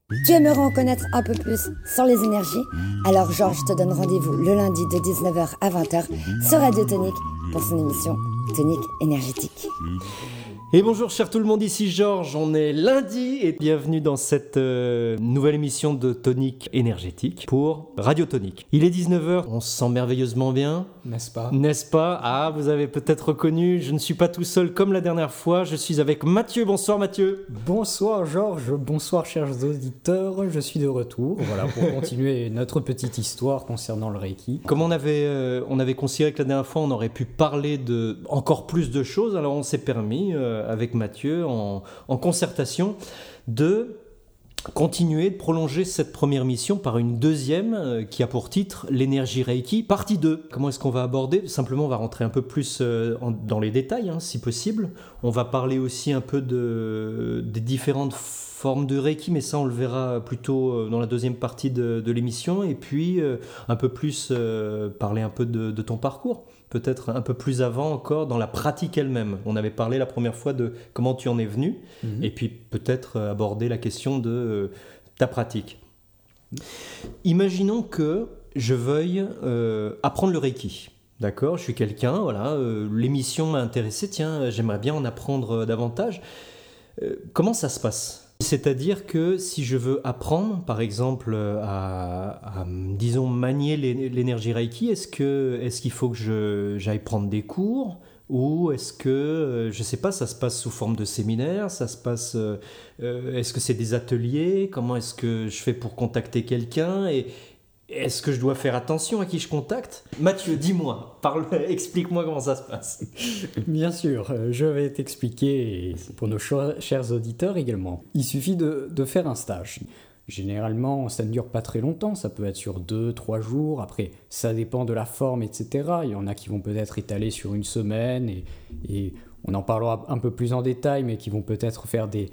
Tu aimerais en connaître un peu plus sur les énergies? Alors Georges te donne rendez-vous le lundi de 19h à 20h sur Radio Tonique pour son émission Tonique énergétique. Et bonjour cher tout le monde, ici Georges, on est lundi et bienvenue dans cette nouvelle émission de Tonique énergétique pour Radio Tonique. Il est 19h, on se sent merveilleusement bien. N'est-ce pas ? N'est-ce pas ? Ah, vous avez peut-être reconnu, je ne suis pas tout seul comme la dernière fois, je suis avec Mathieu. Bonsoir Mathieu. Bonsoir Georges, bonsoir chers auditeurs, je suis de retour, voilà, pour continuer notre petite histoire concernant le Reiki. Comme on avait considéré que la dernière fois on aurait pu parler de encore plus de choses, alors on s'est permis avec Mathieu en concertation de continuer, de prolonger cette première mission par une deuxième qui a pour titre l'énergie Reiki, partie 2. Comment est-ce qu'on va aborder ? Simplement, on va rentrer un peu plus dans les détails, si possible. On va parler aussi un peu des différentes formes de Reiki, mais ça, on le verra plutôt dans la deuxième partie de l'émission. Et puis, un peu plus parler un peu de ton parcours. Peut-être un peu plus avant encore dans la pratique elle-même. On avait parlé la première fois de comment tu en es venu, et puis peut-être aborder la question de ta pratique. Imaginons que je veuille apprendre le Reiki. D'accord, je suis quelqu'un, voilà, l'émission m'a intéressé, tiens, j'aimerais bien en apprendre davantage. Comment ça se passe ? C'est-à-dire que si je veux apprendre, par exemple, à disons, manier l'énergie Reiki, est-ce qu'il faut que j'aille prendre des cours ? Ou est-ce que, je ne sais pas, ça se passe sous forme de séminaire, ça se passe, est-ce que c'est des ateliers ? Comment est-ce que je fais pour contacter quelqu'un ? Et est-ce que je dois faire attention à qui je contacte ? Mathieu, dis-moi, explique-moi comment ça se passe. Bien sûr, je vais t'expliquer, et pour nos chers auditeurs également. Il suffit de faire un stage. Généralement, ça ne dure pas très longtemps, ça peut être sur 2-3 jours, après ça dépend de la forme, etc. Il y en a qui vont peut-être étaler sur une semaine, et on en parlera un peu plus en détail, mais qui vont peut-être faire des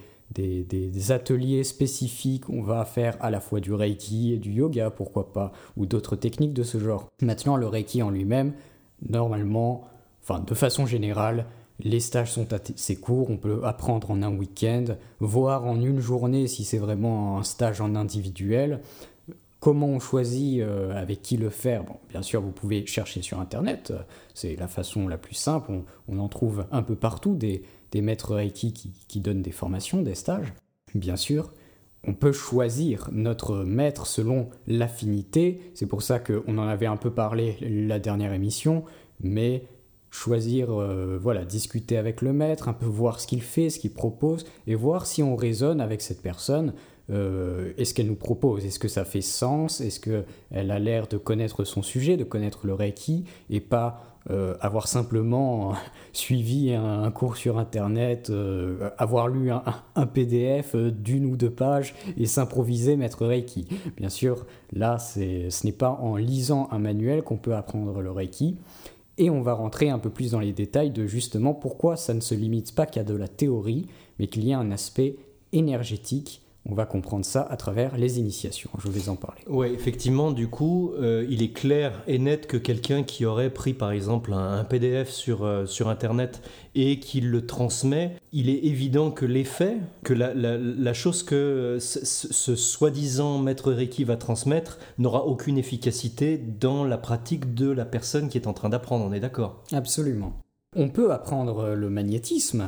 ateliers spécifiques. On va faire à la fois du Reiki et du yoga, pourquoi pas, ou d'autres techniques de ce genre. Maintenant, le Reiki en lui-même, normalement, enfin de façon générale, les stages sont assez courts, on peut apprendre en un week-end, voire en une journée si c'est vraiment un stage en individuel. Comment on choisit avec qui le faire ? Bon, bien sûr, vous pouvez chercher sur Internet, c'est la façon la plus simple, on en trouve un peu partout des maîtres Reiki qui donnent des formations, des stages. Bien sûr, on peut choisir notre maître selon l'affinité, c'est pour ça qu'on en avait un peu parlé la dernière émission, mais choisir, discuter avec le maître, un peu voir ce qu'il fait, ce qu'il propose, et voir si on résonne avec cette personne. Est-ce qu'elle nous propose ? Est-ce que ça fait sens ? Est-ce qu'elle a l'air de connaître son sujet, de connaître le Reiki, et pas avoir simplement suivi un cours sur Internet, avoir lu un PDF d'une ou deux pages et s'improviser maître Reiki. Bien sûr, là, ce n'est pas en lisant un manuel qu'on peut apprendre le Reiki. Et on va rentrer un peu plus dans les détails de justement pourquoi ça ne se limite pas qu'à de la théorie, mais qu'il y a un aspect énergétique. On va comprendre ça à travers les initiations, je vais en parler. Oui, effectivement, du coup, il est clair et net que quelqu'un qui aurait pris par exemple un PDF sur Internet et qui le transmet, il est évident que l'effet, que la chose que ce soi-disant maître Reiki va transmettre n'aura aucune efficacité dans la pratique de la personne qui est en train d'apprendre, on est d'accord ? Absolument. On peut apprendre le magnétisme.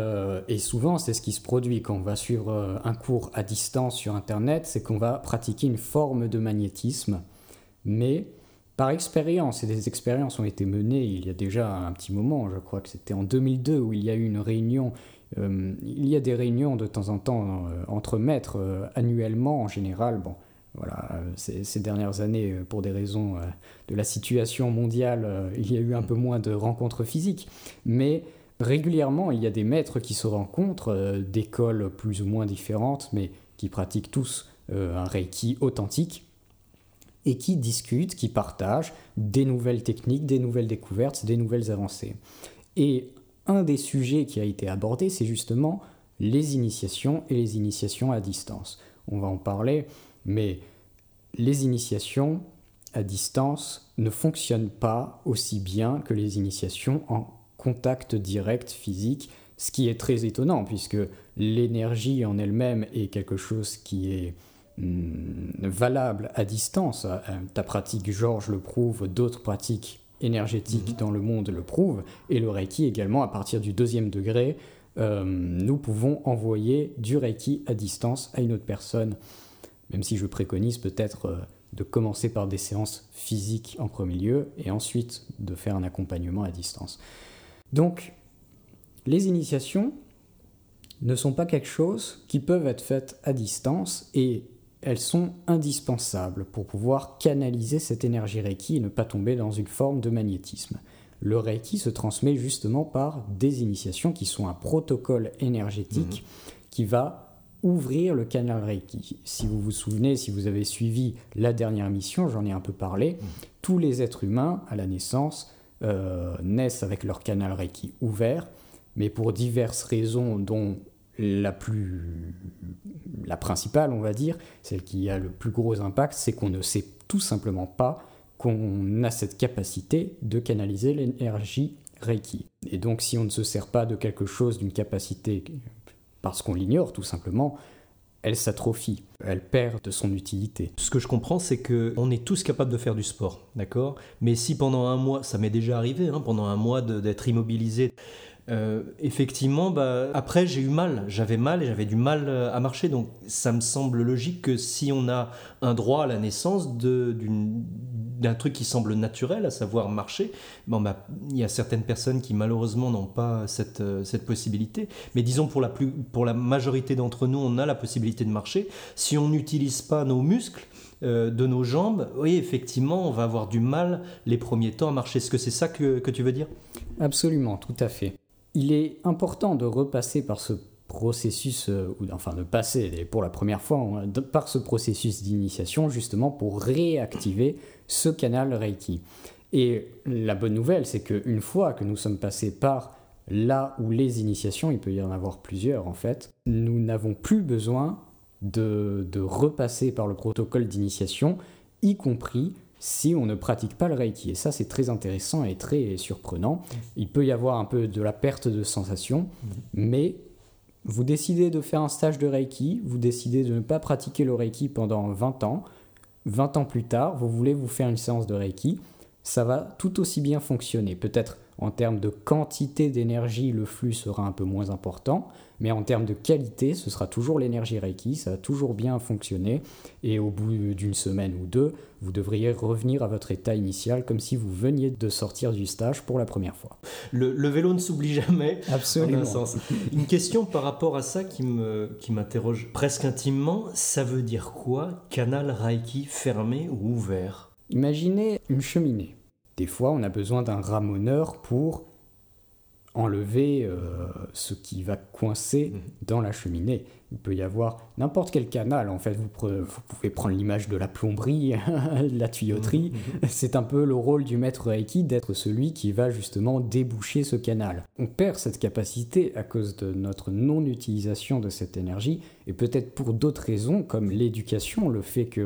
Et souvent, c'est ce qui se produit quand on va suivre un cours à distance sur Internet, c'est qu'on va pratiquer une forme de magnétisme, mais par expérience, et des expériences ont été menées il y a déjà un petit moment, je crois que c'était en 2002 où il y a eu une réunion, il y a des réunions de temps en temps entre maîtres annuellement en général, bon. Voilà, ces dernières années, pour des raisons de la situation mondiale, il y a eu un peu moins de rencontres physiques, mais régulièrement, il y a des maîtres qui se rencontrent d'écoles plus ou moins différentes, mais qui pratiquent tous un Reiki authentique et qui discutent, qui partagent des nouvelles techniques, des nouvelles découvertes, des nouvelles avancées. Et un des sujets qui a été abordé, c'est justement les initiations et les initiations à distance. On va en parler, mais les initiations à distance ne fonctionnent pas aussi bien que les initiations en contact direct physique. Ce qui est très étonnant, puisque l'énergie en elle-même est quelque chose qui est valable à distance. Ta pratique, Georges, le prouve, d'autres pratiques énergétiques dans le monde le prouvent, et le Reiki également, à partir du 2e degré, nous pouvons envoyer du Reiki à distance à une autre personne, même si je préconise peut-être de commencer par des séances physiques en premier lieu, et ensuite de faire un accompagnement à distance. Donc, les initiations ne sont pas quelque chose qui peuvent être faites à distance, et elles sont indispensables pour pouvoir canaliser cette énergie Reiki et ne pas tomber dans une forme de magnétisme. Le Reiki se transmet justement par des initiations qui sont un protocole énergétique qui va ouvrir le canal Reiki. Si vous vous souvenez, si vous avez suivi la dernière émission, j'en ai un peu parlé, tous les êtres humains à la naissance naissent avec leur canal Reiki ouvert, mais pour diverses raisons dont la principale, on va dire, celle qui a le plus gros impact, c'est qu'on ne sait tout simplement pas qu'on a cette capacité de canaliser l'énergie Reiki. Et donc si on ne se sert pas de quelque chose, d'une capacité, parce qu'on l'ignore tout simplement, elle s'atrophie, elle perd de son utilité. Ce que je comprends, c'est qu'on est tous capables de faire du sport, d'accord ? Mais si pendant un mois, ça m'est déjà arrivé, pendant un mois d'être immobilisé, effectivement, après j'avais mal et j'avais du mal à marcher, donc ça me semble logique que si on a un droit à la naissance d'un truc qui semble naturel, à savoir marcher, il y a certaines personnes qui malheureusement n'ont pas cette possibilité, mais disons pour la majorité d'entre nous, on a la possibilité de marcher. Si on n'utilise pas nos muscles de nos jambes, oui, effectivement, on va avoir du mal les premiers temps à marcher. Est-ce que c'est ça que tu veux dire ? Absolument, tout à fait. Il est important de repasser par ce processus, de passer pour la première fois par ce processus d'initiation, justement pour réactiver ce canal Reiki. Et la bonne nouvelle, c'est qu'une fois que nous sommes passés par là où les initiations, il peut y en avoir plusieurs en fait, nous n'avons plus besoin de repasser par le protocole d'initiation, y compris si on ne pratique pas le Reiki. Et ça, c'est très intéressant et très surprenant. Il peut y avoir un peu de la perte de sensation, mais vous décidez de faire un stage de Reiki, vous décidez de ne pas pratiquer le Reiki pendant 20 ans. 20 ans plus tard, vous voulez vous faire une séance de Reiki, ça va tout aussi bien fonctionner. Peut-être en termes de quantité d'énergie, le flux sera un peu moins important, mais en termes de qualité, ce sera toujours l'énergie Reiki, ça va toujours bien fonctionner, et au bout d'une semaine ou deux, vous devriez revenir à votre état initial, comme si vous veniez de sortir du stage pour la première fois. Le vélo ne s'oublie jamais. Absolument. En un sens. Une question par rapport à ça qui m'interroge presque intimement, ça veut dire quoi, canal Reiki fermé ou ouvert ? Imaginez une cheminée. Des fois, on a besoin d'un ramoneur pour enlever ce qui va coincer dans la cheminée. Il peut y avoir n'importe quel canal. En fait, vous pouvez prendre l'image de la plomberie, de la tuyauterie. C'est un peu le rôle du maître Reiki d'être celui qui va justement déboucher ce canal. On perd cette capacité à cause de notre non-utilisation de cette énergie, et peut-être pour d'autres raisons, comme l'éducation, le fait que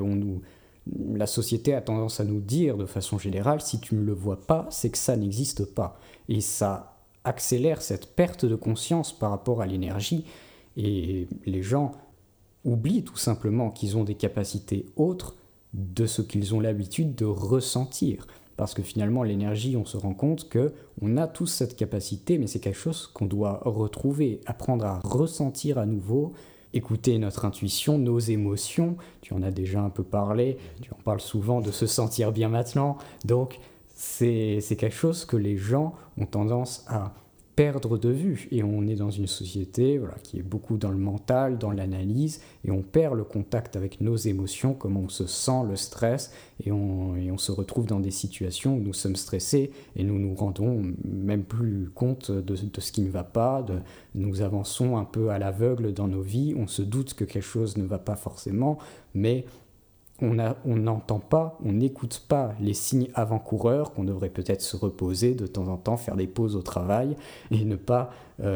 la société a tendance à nous dire de façon générale, si tu ne le vois pas, c'est que ça n'existe pas. Et ça accélère cette perte de conscience par rapport à l'énergie. Et les gens oublient tout simplement qu'ils ont des capacités autres de ce qu'ils ont l'habitude de ressentir. Parce que finalement, l'énergie, on se rend compte qu'on a tous cette capacité, mais c'est quelque chose qu'on doit retrouver, apprendre à ressentir à nouveau, écouter notre intuition, nos émotions. Tu en as déjà un peu parlé, tu en parles souvent de se sentir bien maintenant. Donc, c'est quelque chose que les gens ont tendance à perdre de vue. Et on est dans une société qui est beaucoup dans le mental, dans l'analyse, et on perd le contact avec nos émotions, comment on se sent, le stress, et on se retrouve dans des situations où nous sommes stressés et nous nous rendons même plus compte de ce qui ne va pas, nous avançons un peu à l'aveugle dans nos vies, on se doute que quelque chose ne va pas forcément, mais on n'entend pas, on n'écoute pas les signes avant-coureurs, qu'on devrait peut-être se reposer de temps en temps, faire des pauses au travail et ne pas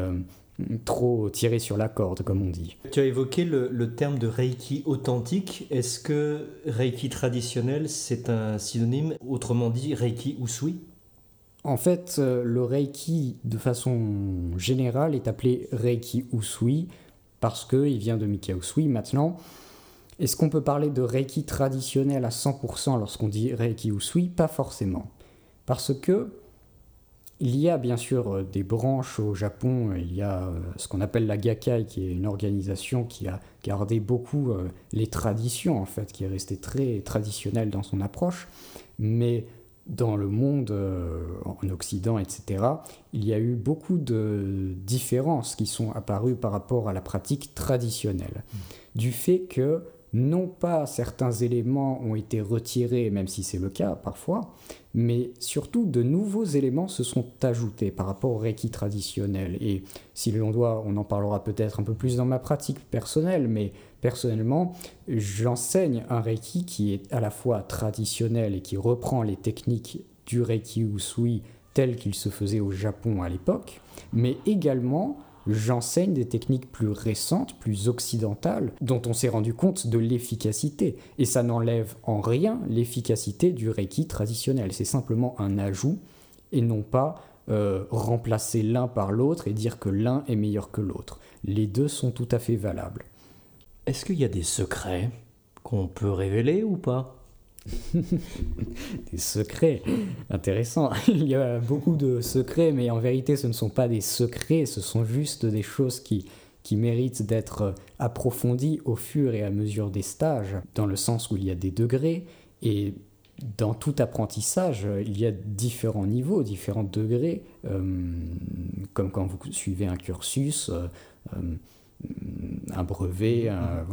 trop tirer sur la corde, comme on dit. Tu as évoqué le terme de Reiki authentique. Est-ce que Reiki traditionnel, c'est un synonyme, autrement dit Reiki Usui ? En fait, le Reiki, de façon générale, est appelé Reiki Usui parce qu'il vient de Mikao Usui. Maintenant, est-ce qu'on peut parler de Reiki traditionnel à 100% lorsqu'on dit Reiki Usui? Pas forcément. Parce que il y a bien sûr des branches au Japon, il y a ce qu'on appelle la Gakkai, qui est une organisation qui a gardé beaucoup les traditions, en fait, qui est restée très traditionnelle dans son approche, mais dans le monde, en Occident, etc., il y a eu beaucoup de différences qui sont apparues par rapport à la pratique traditionnelle, du fait que non pas certains éléments ont été retirés, même si c'est le cas parfois, mais surtout de nouveaux éléments se sont ajoutés par rapport au Reiki traditionnel. Et si l'on doit, on en parlera peut-être un peu plus dans ma pratique personnelle, mais personnellement, j'enseigne un Reiki qui est à la fois traditionnel et qui reprend les techniques du Reiki Usui tel qu'il se faisait au Japon à l'époque, mais également j'enseigne des techniques plus récentes, plus occidentales, dont on s'est rendu compte de l'efficacité. Et ça n'enlève en rien l'efficacité du Reiki traditionnel. C'est simplement un ajout et non pas remplacer l'un par l'autre et dire que l'un est meilleur que l'autre. Les deux sont tout à fait valables. Est-ce qu'il y a des secrets qu'on peut révéler ou pas? Des secrets, intéressant. Il y a beaucoup de secrets, mais en vérité ce ne sont pas des secrets, ce sont juste des choses qui méritent d'être approfondies au fur et à mesure des stages, dans le sens où il y a des degrés, et dans tout apprentissage, il y a différents niveaux, différents degrés, comme quand vous suivez un cursus, un brevet,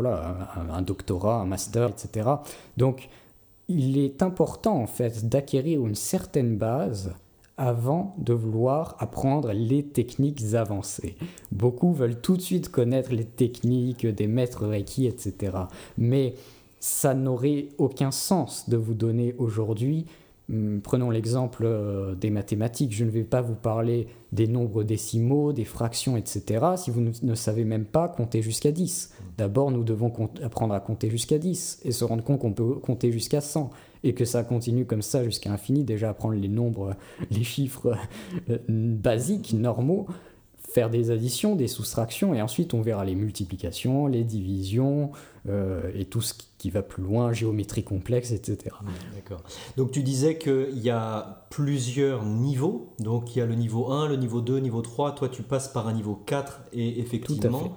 un doctorat, un master, etc. Donc, il est important en fait d'acquérir une certaine base avant de vouloir apprendre les techniques avancées. Beaucoup veulent tout de suite connaître les techniques des maîtres Reiki, etc. Mais ça n'aurait aucun sens de vous donner aujourd'hui, prenons l'exemple des mathématiques, je ne vais pas vous parler des nombres décimaux, des fractions, etc. si vous ne savez même pas compter jusqu'à 10. D'abord, nous devons apprendre à compter jusqu'à 10 et se rendre compte qu'on peut compter jusqu'à 100 et que ça continue comme ça jusqu'à l'infini. Déjà apprendre les nombres, les chiffres basiques, normaux, faire des additions, des soustractions, et ensuite on verra les multiplications, les divisions, et tout ce qui va plus loin, géométrie complexe, etc. D'accord. Donc tu disais qu'il y a plusieurs niveaux, donc il y a le niveau 1, le niveau 2, niveau 3, toi tu passes par un niveau 4, et effectivement,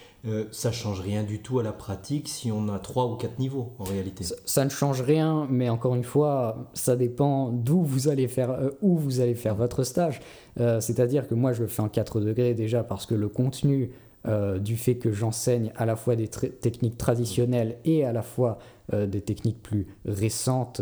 ça ne change rien du tout à la pratique si on a 3 ou 4 niveaux en réalité. Ça ne change rien, mais encore une fois, ça dépend d'où vous allez faire, où vous allez faire votre stage. C'est-à-dire que moi je le fais en 4 degrés déjà parce que le contenu du fait que j'enseigne à la fois des techniques traditionnelles et à la fois des techniques plus récentes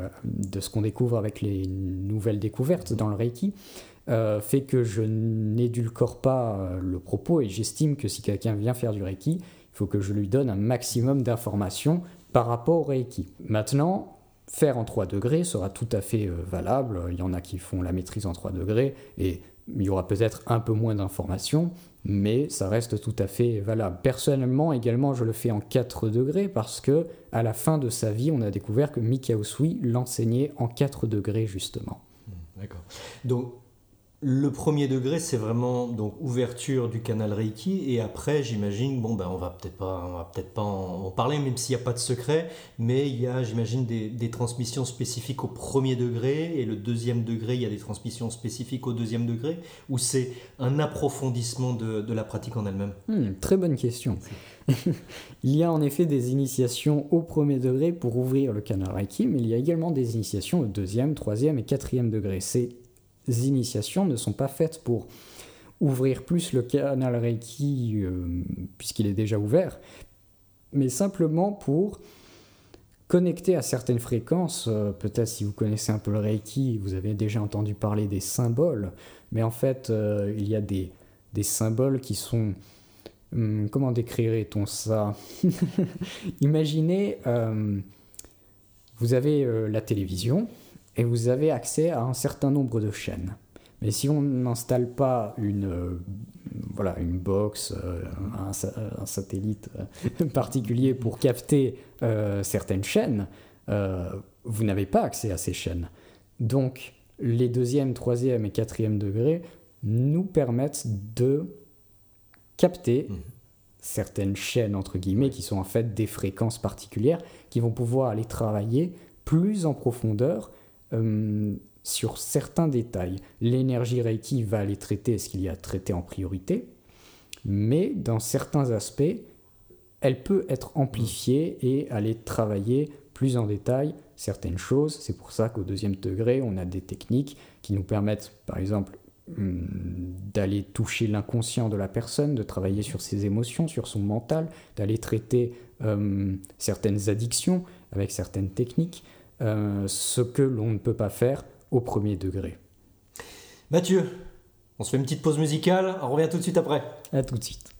de ce qu'on découvre avec les nouvelles découvertes dans le Reiki, fait que je n'édulcore pas le propos, et j'estime que si quelqu'un vient faire du Reiki, il faut que je lui donne un maximum d'informations par rapport au Reiki. Maintenant, faire en 3 degrés sera tout à fait valable. Il y en a qui font la maîtrise en 3 degrés et il y aura peut-être un peu moins d'informations, mais ça reste tout à fait valable. Personnellement, également, je le fais en 4 degrés parce que à la fin de sa vie, on a découvert que Mikao Usui l'enseignait en 4 degrés, justement. D'accord. Donc, le premier degré, c'est vraiment donc ouverture du canal Reiki, et après, j'imagine, on va peut-être pas en parler, même s'il n'y a pas de secret, mais il y a, j'imagine, des transmissions spécifiques au premier degré, et le deuxième degré, il y a des transmissions spécifiques au deuxième degré, ou c'est un approfondissement de la pratique en elle-même? Très bonne question. Il y a en effet des initiations au premier degré pour ouvrir le canal Reiki, mais il y a également des initiations au deuxième, troisième et quatrième degré. Ces initiations ne sont pas faites pour ouvrir plus le canal Reiki puisqu'il est déjà ouvert, mais simplement pour connecter à certaines fréquences. Peut-être si vous connaissez un peu le Reiki, vous avez déjà entendu parler des symboles, mais en fait il y a des symboles qui sont... comment décrirait-on ça? Imaginez, vous avez la télévision, et vous avez accès à un certain nombre de chaînes. Mais si on n'installe pas une box, un satellite particulier pour capter certaines chaînes, vous n'avez pas accès à ces chaînes. Donc, les 2e, 3e et 4e degrés nous permettent de capter certaines chaînes, entre guillemets, qui sont en fait des fréquences particulières, qui vont pouvoir aller travailler plus en profondeur sur certains détails. L'énergie Reiki va aller traiter ce qu'il y a à traiter en priorité, mais dans certains aspects, elle peut être amplifiée et aller travailler plus en détail certaines choses. C'est pour ça qu'au 2e degré, on a des techniques qui nous permettent, par exemple, d'aller toucher l'inconscient de la personne, de travailler sur ses émotions, sur son mental, d'aller traiter certaines addictions avec certaines techniques, ce que l'on ne peut pas faire au 1er degré. Mathieu, on se fait une petite pause musicale, on revient tout de suite après. À tout de suite.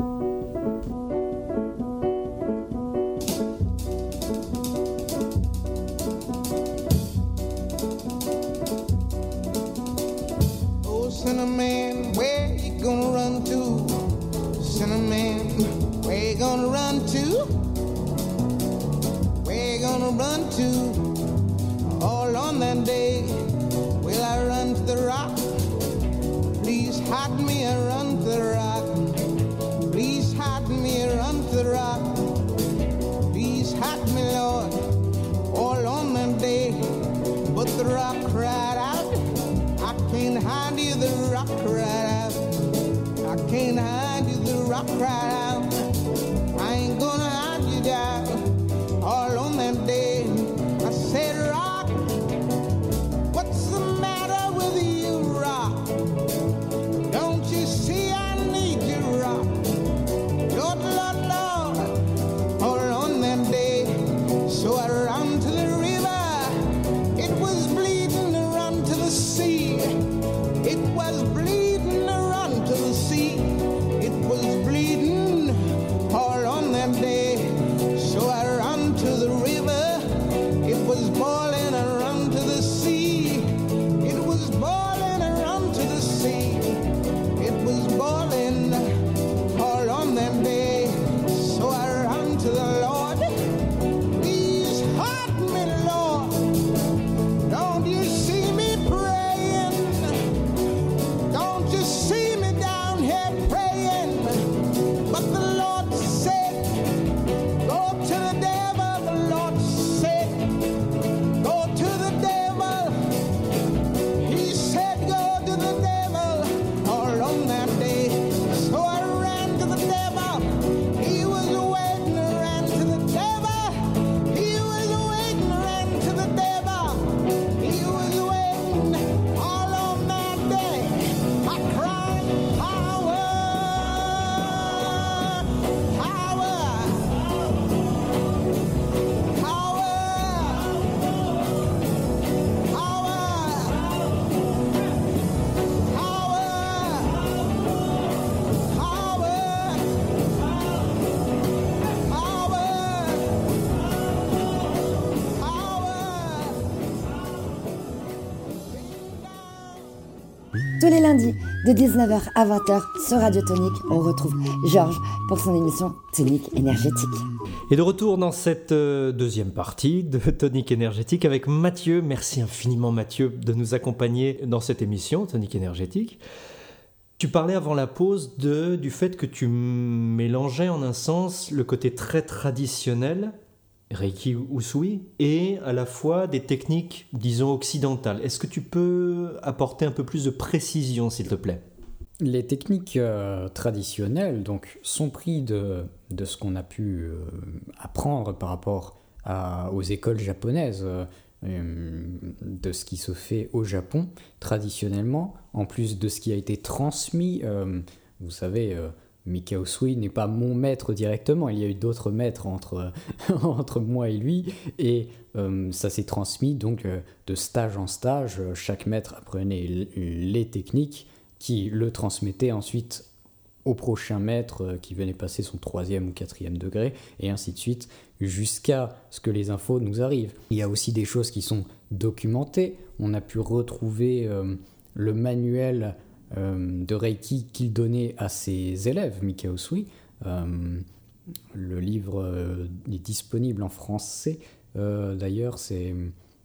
Cinnamon, where you gonna run to? Cinnamon, where you gonna run to? Where you gonna run to? All on that day, will I run to the rock? Please hide me and run to the rock. Please hide me and run to the rock. Please hide me, Lord, all on that day. But the rock cried out, I can't hide you, the rock cried out. I can't hide you, the rock cried out. I ain't gonna hide you down. All on that day, I said, rock, what's the matter with you, rock? Don't you see I need you, rock? Lord, Lord, Lord, all on that day. So I ran to the river, it was bleeding to run to the sea. It was bleeding to run to the sea. It was bleeding all on that day. So I ran to the river. It was boiling and run to the sea. It was boiling and run to the sea. It was boiling all on that day. So I ran to the Lord. Please hide me, Lord. Don't you see me praying? Don't you see me down here praying? But the Lord said, go to the devil. The Lord said, go to the devil. He said, go to the devil all on that day. So I ran to the devil. He was waiting, ran to the devil. He was waiting, ran to the devil. He was waiting all on that day. I cried, power, power, Tous les lundis, de 19h à 20h, sur Radio Tonique, on retrouve Georges pour son émission Tonique énergétique. Et de retour dans cette deuxième partie de Tonique énergétique avec Mathieu. Merci infiniment Mathieu de nous accompagner dans cette émission Tonique énergétique. Tu parlais avant la pause du fait que tu mélangeais en un sens le côté très traditionnel, Reiki Usui, et à la fois des techniques, disons, occidentales. Est-ce que tu peux apporter un peu plus de précision, s'il te plaît ? Les techniques traditionnelles donc, sont prises de ce qu'on a pu apprendre par rapport aux écoles japonaises, de ce qui se fait au Japon traditionnellement, en plus de ce qui a été transmis. Vous savez, Mikao Usui n'est pas mon maître directement, il y a eu d'autres maîtres entre moi et lui, et ça s'est transmis donc de stage en stage. Chaque maître apprenait les techniques qui le transmettait ensuite au prochain maître qui venait passer son 3e ou 4e degré, et ainsi de suite, jusqu'à ce que les infos nous arrivent. Il y a aussi des choses qui sont documentées. On a pu retrouver le manuel de Reiki qu'il donnait à ses élèves, Mikao Usui. Le livre est disponible en français. D'ailleurs, c'est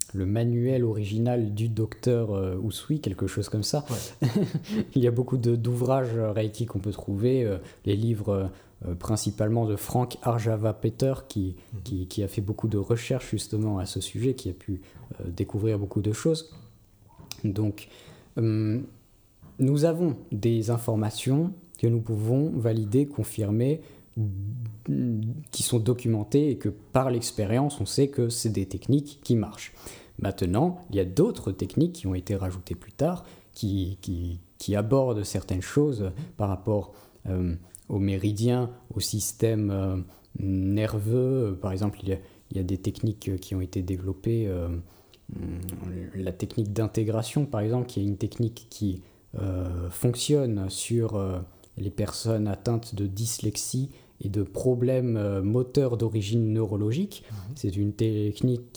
le manuel original du docteur Usui, quelque chose comme ça. Ouais. Il y a beaucoup d'ouvrages Reiki qu'on peut trouver, les livres principalement de Frank Arjava-Peter qui a fait beaucoup de recherches justement à ce sujet, qui a pu découvrir beaucoup de choses. Donc, nous avons des informations que nous pouvons valider, confirmer, qui sont documentées et que par l'expérience, on sait que c'est des techniques qui marchent. Maintenant, il y a d'autres techniques qui ont été rajoutées plus tard, qui abordent certaines choses par rapport aux méridiens, au système nerveux. Par exemple, il y a des techniques qui ont été développées. La technique d'intégration, par exemple, qui est une technique qui fonctionne sur les personnes atteintes de dyslexie et de problèmes moteurs d'origine neurologique. C'est une technique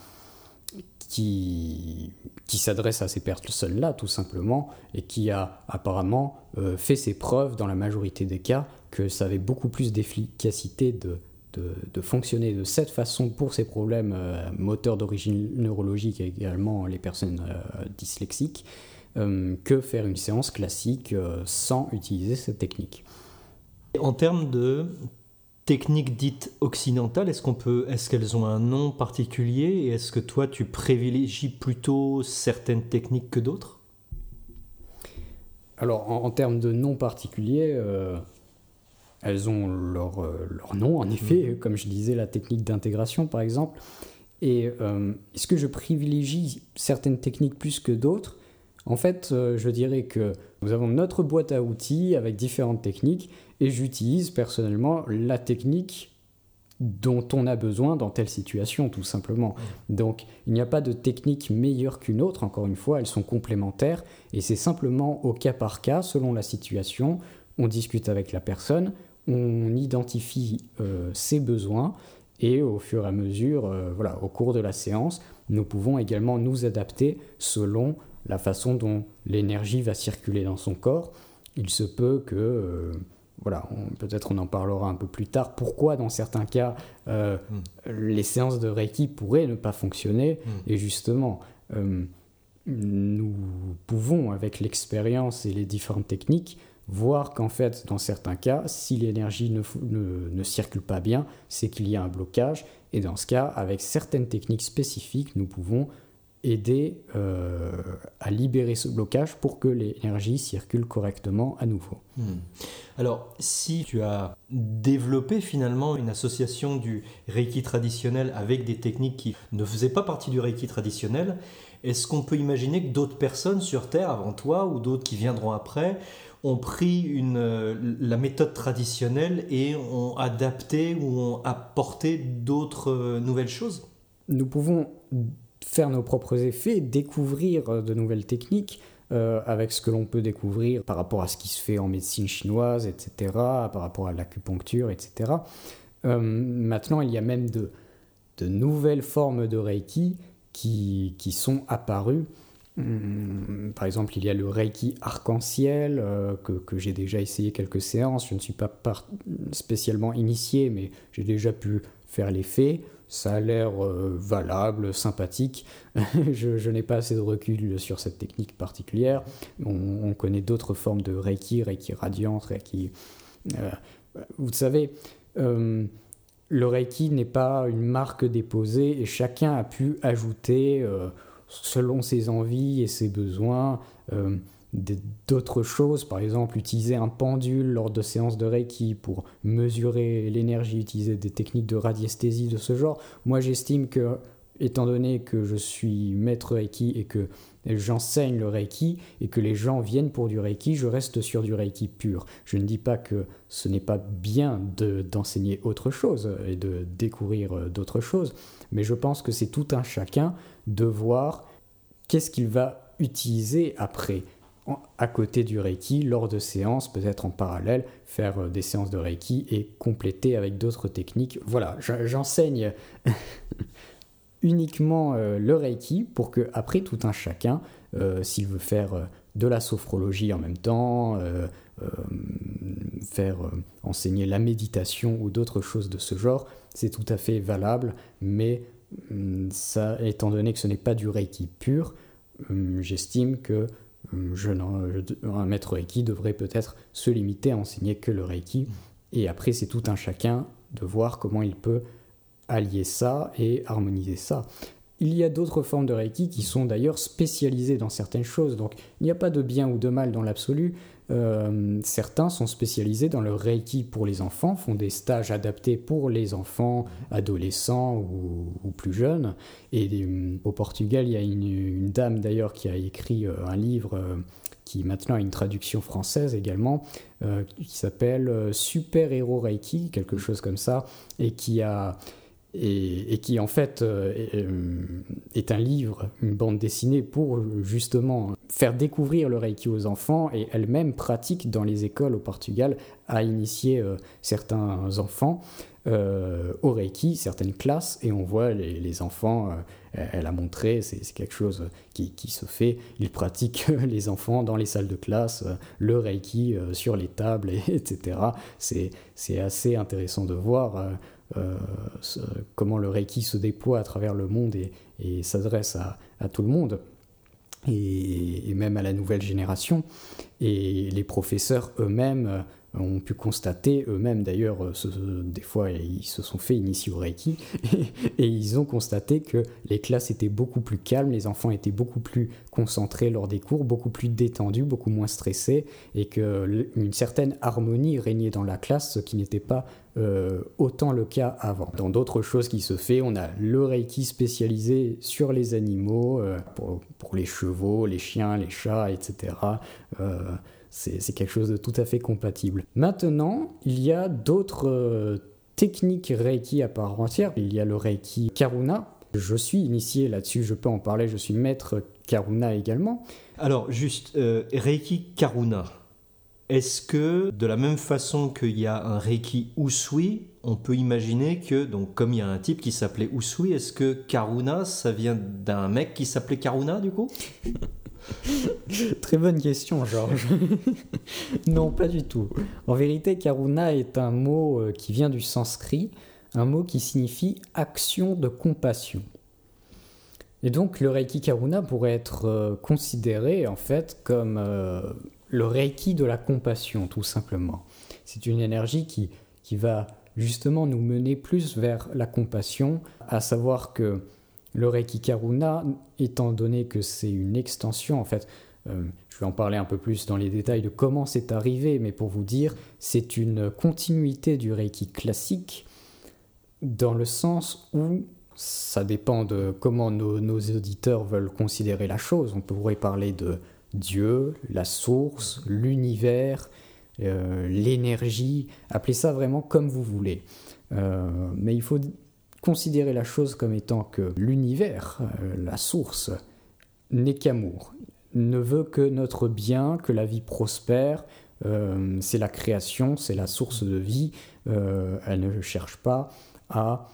qui s'adresse à ces personnes-là, tout simplement, et qui a apparemment fait ses preuves dans la majorité des cas, que ça avait beaucoup plus d'efficacité de fonctionner de cette façon pour ces problèmes moteurs d'origine neurologique et également les personnes dyslexiques, que faire une séance classique sans utiliser cette technique. En termes de techniques dites occidentales, est-ce qu'elles ont un nom particulier et est-ce que toi tu privilégies plutôt certaines techniques que d'autres ? Alors en termes de nom particulier, elles ont leur nom en effet, comme je disais, la technique d'intégration par exemple. Et est-ce que je privilégie certaines techniques plus que d'autres ? En fait, je dirais que nous avons notre boîte à outils avec différentes techniques et j'utilise personnellement la technique dont on a besoin dans telle situation, tout simplement. Donc, il n'y a pas de technique meilleure qu'une autre, encore une fois, elles sont complémentaires et c'est simplement au cas par cas, selon la situation, on discute avec la personne, on identifie ses besoins et au fur et à mesure, au cours de la séance, nous pouvons également nous adapter selon la façon dont l'énergie va circuler dans son corps. Il se peut que, peut-être on en parlera un peu plus tard, pourquoi dans certains cas les séances de Reiki pourraient ne pas fonctionner. Et justement, nous pouvons, avec l'expérience et les différentes techniques, voir qu'en fait, dans certains cas, si l'énergie ne circule pas bien, c'est qu'il y a un blocage. Et dans ce cas, avec certaines techniques spécifiques, nous pouvons aider à libérer ce blocage pour que l'énergie circule correctement à nouveau. Alors, si tu as développé finalement une association du Reiki traditionnel avec des techniques qui ne faisaient pas partie du Reiki traditionnel, est-ce qu'on peut imaginer que d'autres personnes sur Terre avant toi ou d'autres qui viendront après ont pris la méthode traditionnelle et ont adapté ou ont apporté d'autres nouvelles choses ? Nous pouvons faire nos propres effets, découvrir de nouvelles techniques avec ce que l'on peut découvrir par rapport à ce qui se fait en médecine chinoise, etc., par rapport à l'acupuncture, etc. Maintenant, il y a même de nouvelles formes de Reiki qui sont apparues. Par exemple, il y a le Reiki arc-en-ciel que j'ai déjà essayé quelques séances. Je ne suis pas spécialement initié, mais j'ai déjà pu faire l'effet. Ça a l'air valable, sympathique. Je n'ai pas assez de recul sur cette technique particulière. On connaît d'autres formes de Reiki, Reiki radiant, Reiki... vous savez, le Reiki n'est pas une marque déposée et chacun a pu ajouter, selon ses envies et ses besoins, d'autres choses. Par exemple, utiliser un pendule lors de séances de Reiki pour mesurer l'énergie, utiliser des techniques de radiesthésie de ce genre. Moi, j'estime que, étant donné que je suis maître Reiki et que j'enseigne le Reiki et que les gens viennent pour du Reiki, je reste sur du Reiki pur. Je ne dis pas que ce n'est pas bien d'enseigner autre chose et de découvrir d'autres choses, mais je pense que c'est tout un chacun de voir qu'est-ce qu'il va utiliser après. À côté du Reiki, lors de séances, peut-être en parallèle, faire des séances de Reiki et compléter avec d'autres techniques. Voilà, j'enseigne uniquement le Reiki pour que, après, tout un chacun, s'il veut faire de la sophrologie en même temps, enseigner la méditation ou d'autres choses de ce genre, c'est tout à fait valable, mais Ça, étant donné que ce n'est pas du Reiki pur, j'estime que un maître Reiki devrait peut-être se limiter à enseigner que le Reiki, et après c'est tout un chacun de voir comment il peut allier ça et harmoniser ça. Il y a d'autres formes de Reiki qui sont d'ailleurs spécialisées dans certaines choses, donc il n'y a pas de bien ou de mal dans l'absolu. Certains sont spécialisés dans le Reiki pour les enfants, font des stages adaptés pour les enfants, adolescents ou plus jeunes. Et au Portugal, il y a une dame d'ailleurs qui a écrit un livre qui maintenant a une traduction française également, qui s'appelle Super Héros Reiki, quelque chose comme ça, et qui en fait est un livre, une bande dessinée pour justement faire découvrir le Reiki aux enfants, et elle-même pratique dans les écoles au Portugal à initier certains enfants au Reiki, certaines classes, et on voit les enfants, elle a montré, c'est quelque chose qui se fait, ils pratiquent les enfants dans les salles de classe, le Reiki sur les tables, etc. C'est assez intéressant de voir comment le Reiki se déploie à travers le monde et s'adresse à tout le monde, et même à la nouvelle génération. Et les professeurs eux-mêmes ont pu constater, eux-mêmes d'ailleurs, des fois ils se sont fait initier au Reiki, et ils ont constaté que les classes étaient beaucoup plus calmes, les enfants étaient beaucoup plus concentrés lors des cours, beaucoup plus détendus, beaucoup moins stressés, et qu'une certaine harmonie régnait dans la classe, ce qui n'était pas autant le cas avant. Dans d'autres choses qui se fait, on a le Reiki spécialisé sur les animaux, pour les chevaux, les chiens, les chats, etc. C'est quelque chose de tout à fait compatible. Maintenant, il y a d'autres techniques Reiki à part entière. Il y a le Reiki Karuna. Je suis initié là-dessus, je peux en parler, je suis maître Karuna également. Alors, juste, Reiki Karuna, est-ce que, de la même façon qu'il y a un Reiki Usui, on peut imaginer que, donc comme il y a un type qui s'appelait Usui, est-ce que Karuna, ça vient d'un mec qui s'appelait Karuna, du coup ? Très bonne question, Georges. Non, pas du tout. En vérité, Karuna est un mot qui vient du sanskrit, un mot qui signifie action de compassion. Et donc, le Reiki Karuna pourrait être considéré en fait comme le Reiki de la compassion, tout simplement. C'est une énergie qui va justement nous mener plus vers la compassion, à savoir que le Reiki Karuna, étant donné que c'est une extension, en fait, je vais en parler un peu plus dans les détails de comment c'est arrivé, mais pour vous dire, c'est une continuité du Reiki classique, dans le sens où ça dépend de comment nos auditeurs veulent considérer la chose. On pourrait parler de Dieu, la source, l'univers, l'énergie, appelez ça vraiment comme vous voulez. Mais il faut considérer la chose comme étant que l'univers, la source, n'est qu'amour, ne veut que notre bien, que la vie prospère, c'est la création, c'est la source de vie, elle ne cherche pas à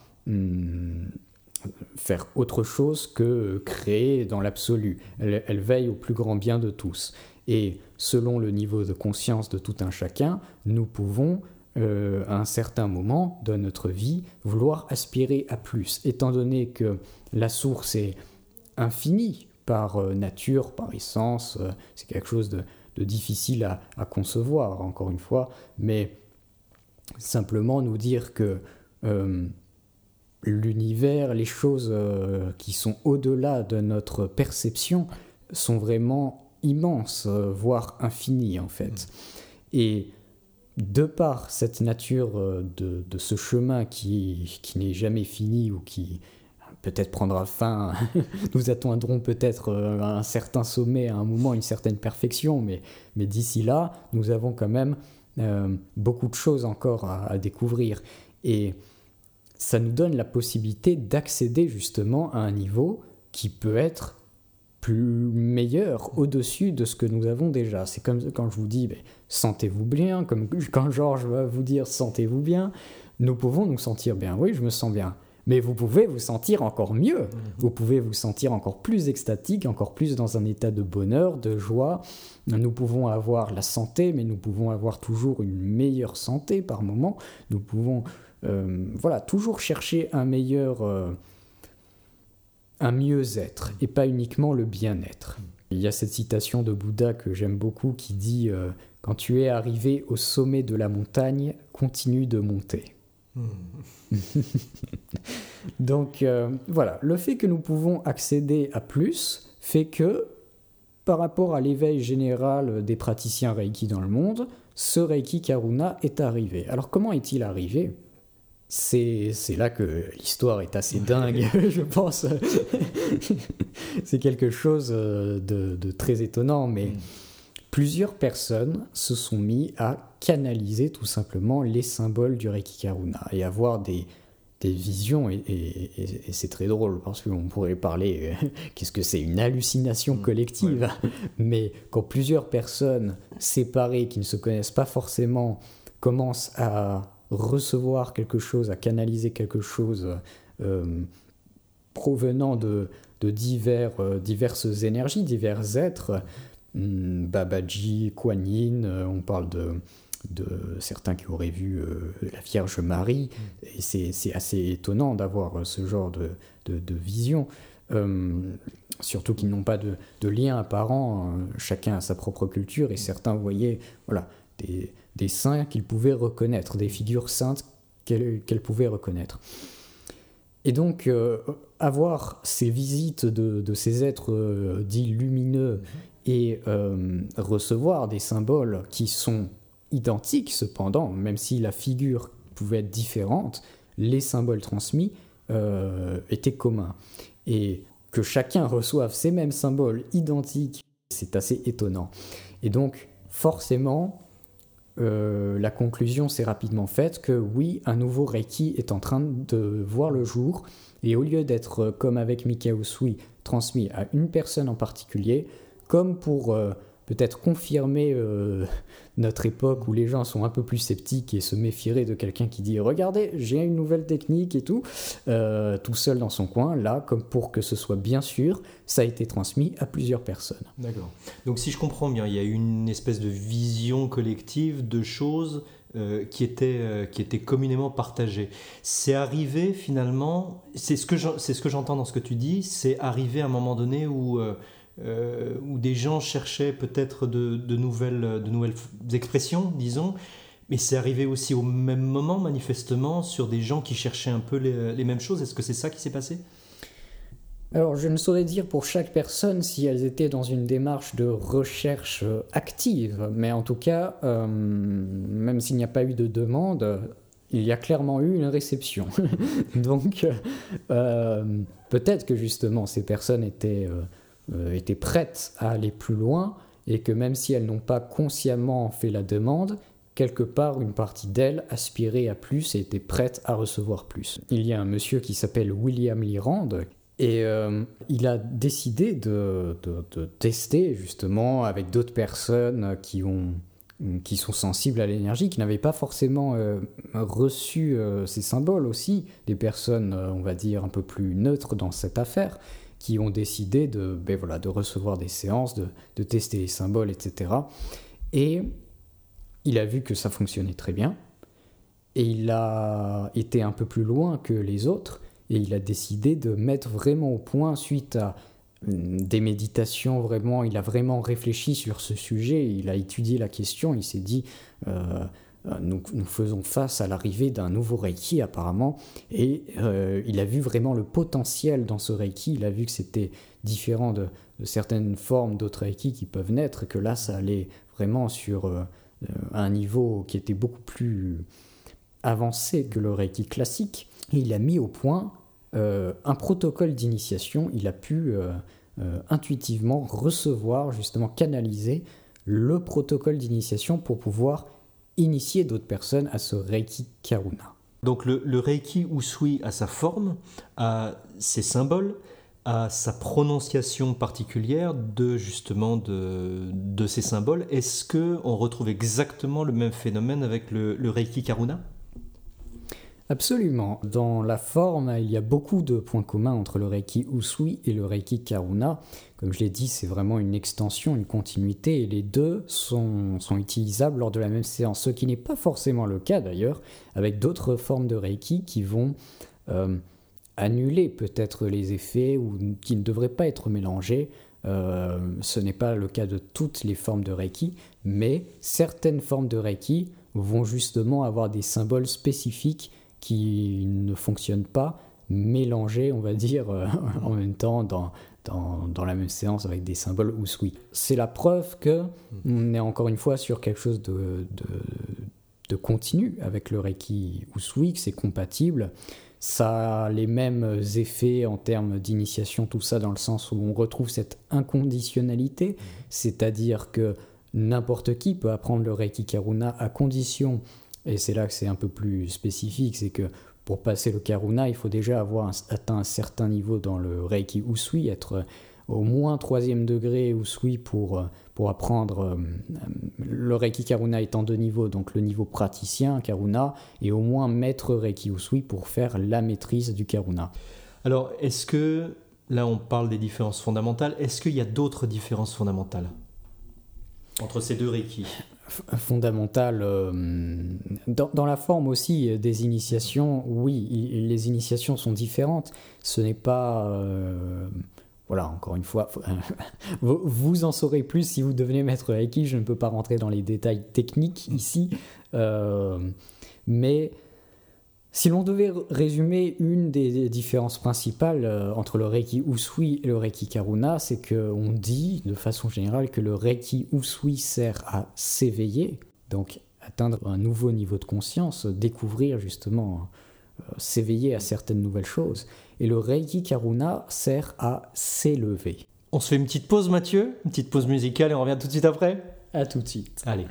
faire autre chose que créer dans l'absolu, elle veille au plus grand bien de tous. Et selon le niveau de conscience de tout un chacun, nous pouvons à un certain moment de notre vie, vouloir aspirer à plus, étant donné que la source est infinie par nature, par essence, c'est quelque chose de difficile à concevoir, encore une fois, mais simplement nous dire que l'univers, les choses qui sont au-delà de notre perception sont vraiment immenses, voire infinies en fait. Et de par cette nature de ce chemin qui n'est jamais fini ou qui peut-être prendra fin, nous atteindrons peut-être un certain sommet, à un moment, une certaine perfection, mais d'ici là, nous avons quand même beaucoup de choses encore à découvrir. Et ça nous donne la possibilité d'accéder justement à un niveau qui peut être plus meilleur, au-dessus de ce que nous avons déjà. C'est comme quand je vous dis sentez-vous bien, comme quand Georges va vous dire sentez-vous bien, nous pouvons nous sentir bien. Oui, je me sens bien. Mais vous pouvez vous sentir encore mieux. Vous pouvez vous sentir encore plus extatique, encore plus dans un état de bonheur, de joie. Nous pouvons avoir la santé, mais nous pouvons avoir toujours une meilleure santé par moment. Nous pouvons toujours chercher un meilleur un mieux-être et pas uniquement le bien-être. Il y a cette citation de Bouddha que j'aime beaucoup qui dit « Quand tu es arrivé au sommet de la montagne, continue de monter ». Donc voilà, le fait que nous pouvons accéder à plus fait que, par rapport à l'éveil général des praticiens Reiki dans le monde, ce Reiki Karuna est arrivé. Alors comment est-il arrivé ? C'est là que l'histoire est assez dingue, je pense. C'est quelque chose de très étonnant, mais plusieurs personnes se sont mis à canaliser tout simplement les symboles du Reiki Karuna et avoir des visions, et c'est très drôle parce qu'on pourrait parler, qu'est-ce que c'est, une hallucination collective, mais quand plusieurs personnes séparées qui ne se connaissent pas forcément commencent à recevoir quelque chose, à canaliser quelque chose provenant de diverses énergies, divers êtres, Babaji, Kuan Yin, on parle de certains qui auraient vu la Vierge Marie, et c'est assez étonnant d'avoir ce genre de vision, surtout qu'ils n'ont pas de lien apparent, chacun a sa propre culture, et certains voyaient des saints qu'ils pouvaient reconnaître, des figures saintes qu'elles pouvaient reconnaître. Et donc, avoir ces visites de ces êtres dits lumineux et recevoir des symboles qui sont identiques cependant, même si la figure pouvait être différente, les symboles transmis étaient communs. Et que chacun reçoive ces mêmes symboles identiques, c'est assez étonnant. Et donc, forcément, la conclusion s'est rapidement faite que oui, un nouveau Reiki est en train de voir le jour, et au lieu d'être, comme avec Mikao Usui, transmis à une personne en particulier, comme pour peut-être confirmer notre époque où les gens sont un peu plus sceptiques et se méfieraient de quelqu'un qui dit « Regardez, j'ai une nouvelle technique et tout seul dans son coin », là, comme pour que ce soit bien sûr, ça a été transmis à plusieurs personnes. D'accord. Donc si je comprends bien, il y a une espèce de vision collective de choses qui étaient communément partagées. C'est arrivé finalement, c'est ce que j'entends dans ce que tu dis, c'est arrivé à un moment donné où des gens cherchaient peut-être de nouvelles expressions, disons, mais c'est arrivé aussi au même moment, manifestement, sur des gens qui cherchaient un peu les mêmes choses. Est-ce que c'est ça qui s'est passé ? Alors, je ne saurais dire pour chaque personne si elles étaient dans une démarche de recherche active, mais en tout cas, même s'il n'y a pas eu de demande, il y a clairement eu une réception. Donc, peut-être que justement, ces personnes étaient prêtes à aller plus loin et que même si elles n'ont pas consciemment fait la demande, quelque part une partie d'elles aspirait à plus et était prête à recevoir plus. Il y a un monsieur qui s'appelle William Lyrand et il a décidé de tester justement avec d'autres personnes qui sont sensibles à l'énergie, qui n'avaient pas forcément reçu ces symboles aussi, des personnes on va dire un peu plus neutres dans cette affaire, qui ont décidé de recevoir des séances, de tester les symboles, etc. Et il a vu que ça fonctionnait très bien, et il a été un peu plus loin que les autres, et il a décidé de mettre vraiment au point, suite à des méditations, vraiment, il a vraiment réfléchi sur ce sujet, il a étudié la question, il s'est dit... Nous faisons face à l'arrivée d'un nouveau Reiki apparemment, et il a vu vraiment le potentiel dans ce Reiki, il a vu que c'était différent de certaines formes d'autres Reiki qui peuvent naître, et que là ça allait vraiment sur un niveau qui était beaucoup plus avancé que le Reiki classique, et il a mis au point un protocole d'initiation, il a pu intuitivement recevoir, justement canaliser le protocole d'initiation pour pouvoir initier d'autres personnes à ce Reiki Karuna. Donc le Reiki Usui a sa forme, a ses symboles, a sa prononciation particulière de ces symboles. Est-ce qu'on retrouve exactement le même phénomène avec le Reiki Karuna ? Absolument. Dans la forme, il y a beaucoup de points communs entre le Reiki Usui et le Reiki Karuna. Comme je l'ai dit, c'est vraiment une extension, une continuité, et les deux sont utilisables lors de la même séance, ce qui n'est pas forcément le cas d'ailleurs, avec d'autres formes de Reiki qui vont annuler peut-être les effets ou qui ne devraient pas être mélangés. Ce n'est pas le cas de toutes les formes de Reiki, mais certaines formes de Reiki vont justement avoir des symboles spécifiques qui ne fonctionnent pas mélangés, on va dire, en même temps dans la même séance avec des symboles Usui. C'est la preuve qu'on est encore une fois sur quelque chose de continu avec le Reiki Usui, que c'est compatible. Ça a les mêmes effets en termes d'initiation, tout ça, dans le sens où on retrouve cette inconditionnalité, c'est-à-dire que n'importe qui peut apprendre le Reiki Karuna à condition, et c'est là que c'est un peu plus spécifique, c'est que pour passer le Karuna, il faut déjà avoir atteint un certain niveau dans le Reiki Usui, être au moins 3e degré Usui pour apprendre le Reiki Karuna étant 2 niveaux, donc le niveau praticien Karuna, et au moins maître Reiki Usui pour faire la maîtrise du Karuna. Alors, est-ce que, là on parle des différences fondamentales, est-ce qu'il y a d'autres différences fondamentales entre ces deux Reiki? Fondamentale dans la forme aussi des initiations, oui, les initiations sont différentes. Ce n'est pas voilà, encore une fois, vous en saurez plus si vous devenez maître Reiki. Je ne peux pas rentrer dans les détails techniques ici, mais si l'on devait résumer une des différences principales entre le Reiki Usui et le Reiki Karuna, c'est qu'on dit de façon générale que le Reiki Usui sert à s'éveiller, donc atteindre un nouveau niveau de conscience, découvrir justement, s'éveiller à certaines nouvelles choses. Et le Reiki Karuna sert à s'élever. On se fait une petite pause, Mathieu, une petite pause musicale et on revient tout de suite après. À tout de suite. Allez.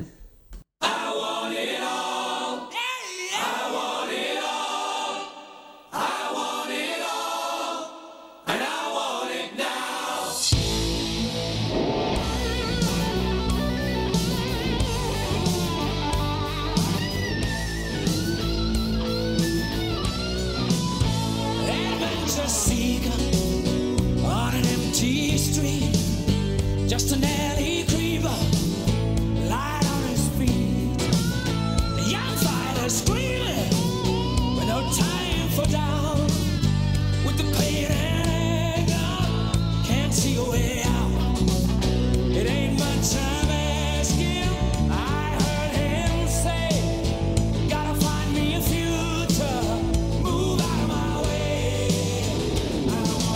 Just an alley creeper, light on his feet. The young fighter screaming with no time for doubt. With the pain and anger, can't see a way out. It ain't much I'm asking. I heard him say, gotta find me a future. Move out of my way. I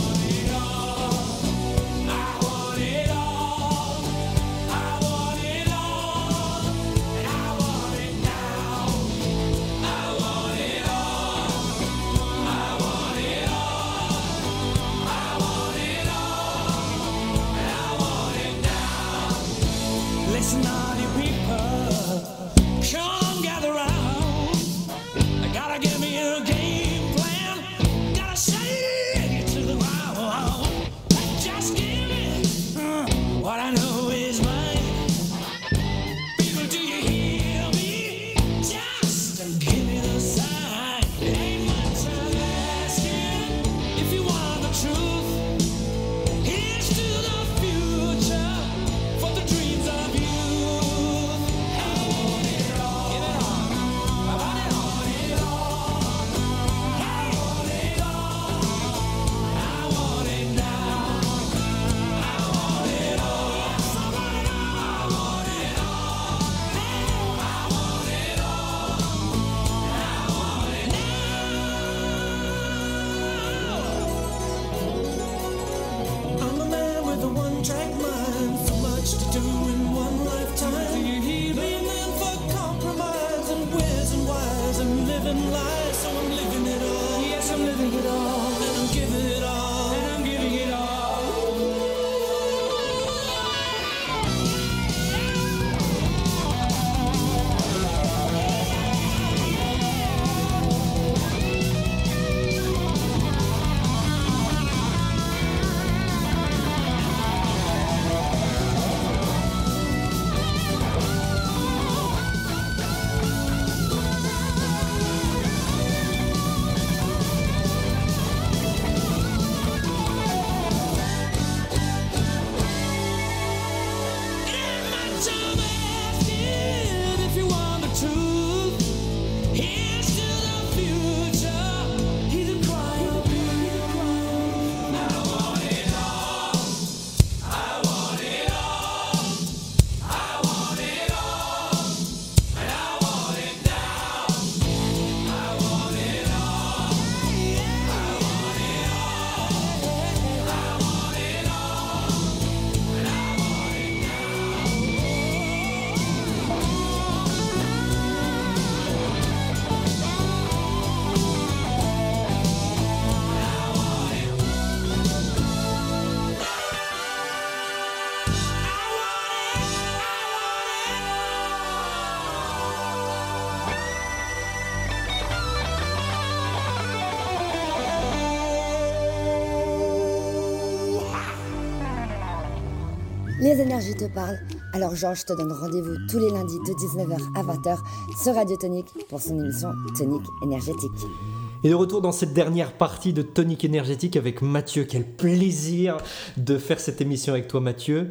Les énergies te parlent. Alors Georges te donne rendez-vous tous les lundis de 19h à 20h sur Radio Tonique pour son émission Tonique énergétique. Et de retour dans cette dernière partie de Tonique énergétique avec Mathieu. Quel plaisir de faire cette émission avec toi, Mathieu.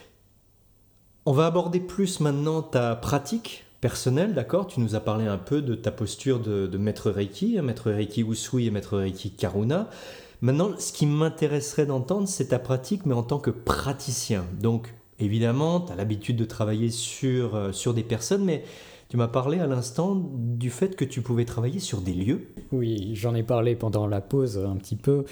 On va aborder plus maintenant ta pratique personnelle, d'accord ? Tu nous as parlé un peu de ta posture de maître Reiki, maître Reiki Usui et maître Reiki Karuna. Maintenant, ce qui m'intéresserait d'entendre, c'est ta pratique, mais en tant que praticien. Donc, évidemment, tu as l'habitude de travailler sur des personnes, mais tu m'as parlé à l'instant du fait que tu pouvais travailler sur des lieux. Oui, j'en ai parlé pendant la pause un petit peu.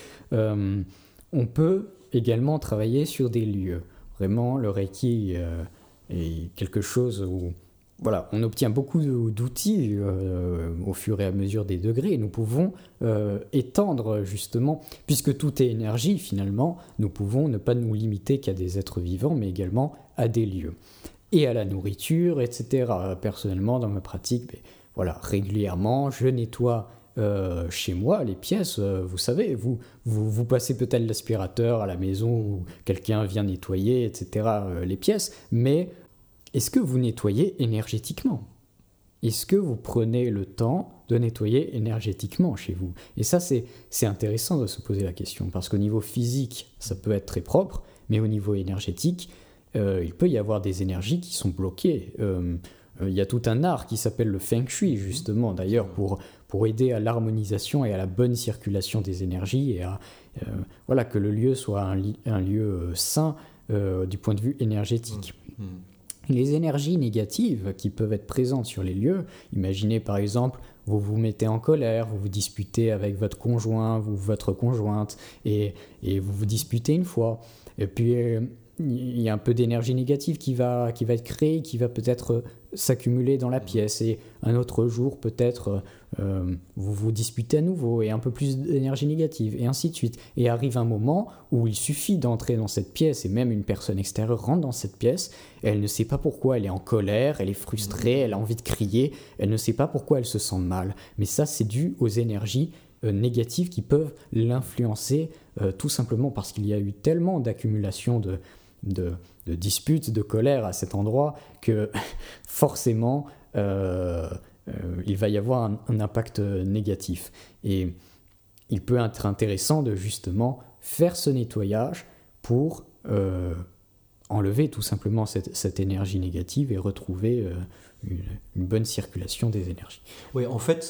On peut également travailler sur des lieux. Vraiment, le Reiki est quelque chose où voilà, on obtient beaucoup d'outils au fur et à mesure des degrés. Nous pouvons étendre justement, puisque tout est énergie finalement, nous pouvons ne pas nous limiter qu'à des êtres vivants, mais également à des lieux. Et à la nourriture, etc. Personnellement, dans ma pratique, voilà, régulièrement, je nettoie chez moi les pièces. Vous savez, vous passez peut-être l'aspirateur à la maison où quelqu'un vient nettoyer, etc. Les pièces, mais est-ce que vous nettoyez énergétiquement ? Est-ce que vous prenez le temps de nettoyer énergétiquement chez vous ? Et ça, c'est intéressant de se poser la question, parce qu'au niveau physique, ça peut être très propre, mais au niveau énergétique, il peut y avoir des énergies qui sont bloquées. Il y a tout un art qui s'appelle le Feng Shui, justement, d'ailleurs, pour aider à l'harmonisation et à la bonne circulation des énergies, et à voilà, que le lieu soit un lieu sain du point de vue énergétique. Les énergies négatives qui peuvent être présentes sur les lieux, imaginez par exemple, vous vous mettez en colère, vous vous disputez avec votre conjoint ou votre conjointe, et vous vous disputez une fois, et puis il y a un peu d'énergie négative qui va être créée, qui va peut-être s'accumuler dans la pièce, et un autre jour peut-être vous vous disputez à nouveau, et un peu plus d'énergie négative, et ainsi de suite. Et arrive un moment où il suffit d'entrer dans cette pièce, et même une personne extérieure rentre dans cette pièce, et elle ne sait pas pourquoi, elle est en colère, elle est frustrée, elle a envie de crier, elle ne sait pas pourquoi elle se sent mal. Mais ça, c'est dû aux énergies négatives qui peuvent l'influencer, tout simplement parce qu'il y a eu tellement d'accumulation de disputes, de colère à cet endroit, que forcément il va y avoir un impact négatif. Et il peut être intéressant de justement faire ce nettoyage pour enlever tout simplement cette énergie négative et retrouver une bonne circulation des énergies. Oui, en fait,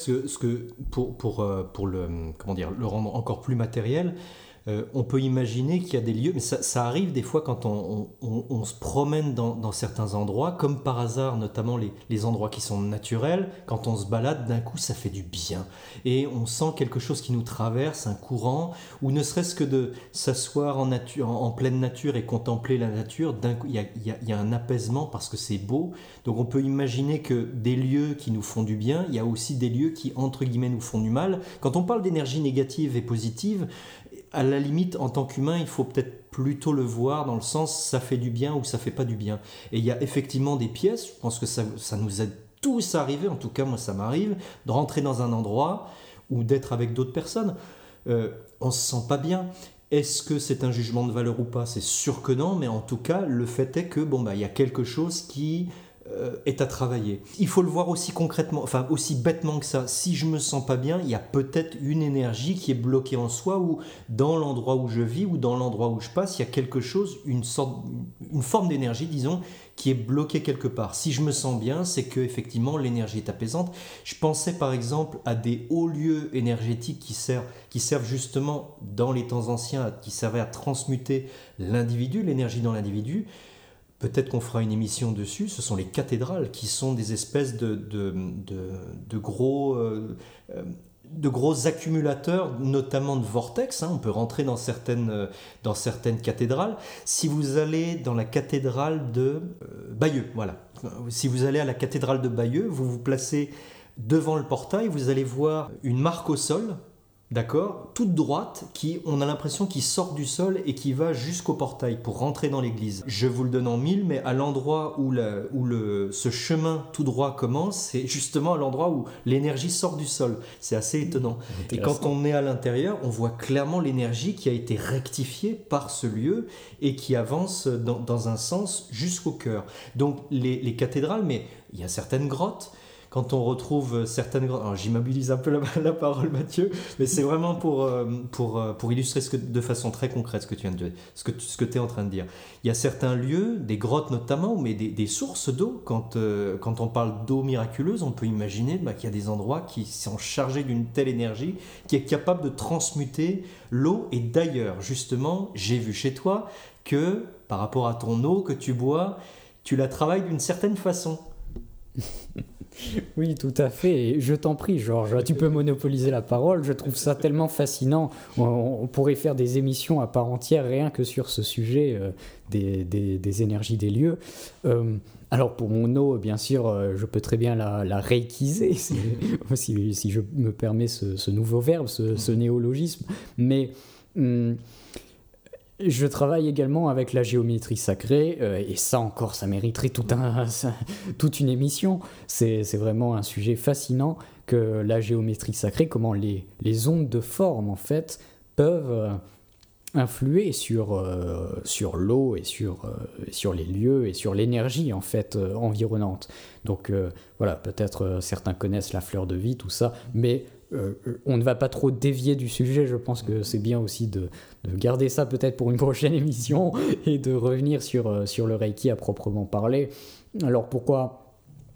pour le rendre encore plus matériel, on peut imaginer qu'il y a des lieux, mais ça arrive des fois quand on se promène dans certains endroits, comme par hasard, notamment les endroits qui sont naturels. Quand on se balade, d'un coup, ça fait du bien. Et on sent quelque chose qui nous traverse, un courant, ou ne serait-ce que de s'asseoir en pleine nature et contempler la nature. D'un coup, il y a un apaisement parce que c'est beau. Donc on peut imaginer que des lieux qui nous font du bien, il y a aussi des lieux qui, entre guillemets, nous font du mal. Quand on parle d'énergie négative et positive, à la limite, en tant qu'humain, il faut peut-être plutôt le voir dans le sens ça fait du bien ou ça fait pas du bien. Et il y a effectivement des pièces, je pense que ça nous est tous arrivé, en tout cas moi ça m'arrive, de rentrer dans un endroit ou d'être avec d'autres personnes. On se sent pas bien. Est-ce que c'est un jugement de valeur ou pas ? C'est sûr que non, mais en tout cas, le fait est que il y a quelque chose qui est à travailler. Il faut le voir aussi concrètement, enfin aussi bêtement que ça. Si je me sens pas bien, il y a peut-être une énergie qui est bloquée en soi, ou dans l'endroit où je vis ou dans l'endroit où je passe, il y a quelque chose, une forme d'énergie, disons, qui est bloquée quelque part. Si je me sens bien, c'est que effectivement l'énergie est apaisante. Je pensais par exemple à des hauts lieux énergétiques qui servent justement dans les temps anciens, qui servaient à transmuter l'individu, l'énergie dans l'individu. Peut-être qu'on fera une émission dessus. Ce sont les cathédrales qui sont des espèces de gros accumulateurs, notamment de vortex. On peut rentrer dans certaines cathédrales. Si vous allez dans la cathédrale de Bayeux, voilà. Si vous allez à la cathédrale de Bayeux, vous vous placez devant le portail, vous allez voir une marque au sol d'accord, toute droite, on a l'impression qu'il sort du sol et qui va jusqu'au portail pour rentrer dans l'église. Je vous le donne en mille, mais à l'endroit où ce chemin tout droit commence, c'est justement à l'endroit où l'énergie sort du sol. C'est assez étonnant. Et quand on est à l'intérieur, on voit clairement l'énergie qui a été rectifiée par ce lieu et qui avance dans un sens jusqu'au cœur. Donc les cathédrales, mais il y a certaines grottes. Quand on retrouve certaines grottes, alors j'immobilise un peu la parole, Mathieu, mais c'est vraiment pour illustrer de façon très concrète ce que tu viens de dire, ce que tu es en train de dire. Il y a certains lieux, des grottes notamment, mais des sources d'eau. Quand on parle d'eau miraculeuse, on peut imaginer qu'il y a des endroits qui sont chargés d'une telle énergie qui est capable de transmuter l'eau. Et d'ailleurs, justement, j'ai vu chez toi que par rapport à ton eau que tu bois, tu la travailles d'une certaine façon. Oui, tout à fait. Et je t'en prie, Georges, tu peux monopoliser la parole. Je trouve ça tellement fascinant. On pourrait faire des émissions à part entière rien que sur ce sujet des énergies des lieux. Alors pour mon eau, bien sûr, je peux très bien la reikiser, si je me permets ce nouveau verbe, ce néologisme. Mais je travaille également avec la géométrie sacrée, et ça encore, ça mériterait toute une émission. C'est vraiment un sujet fascinant que la géométrie sacrée, comment les ondes de forme, en fait, peuvent influer sur l'eau et sur les lieux et sur l'énergie, en fait, environnante. Donc voilà, peut-être certains connaissent la fleur de vie, tout ça, mais on ne va pas trop dévier du sujet. Je pense que c'est bien aussi de garder ça peut-être pour une prochaine émission et de revenir sur le Reiki à proprement parler. Alors pourquoi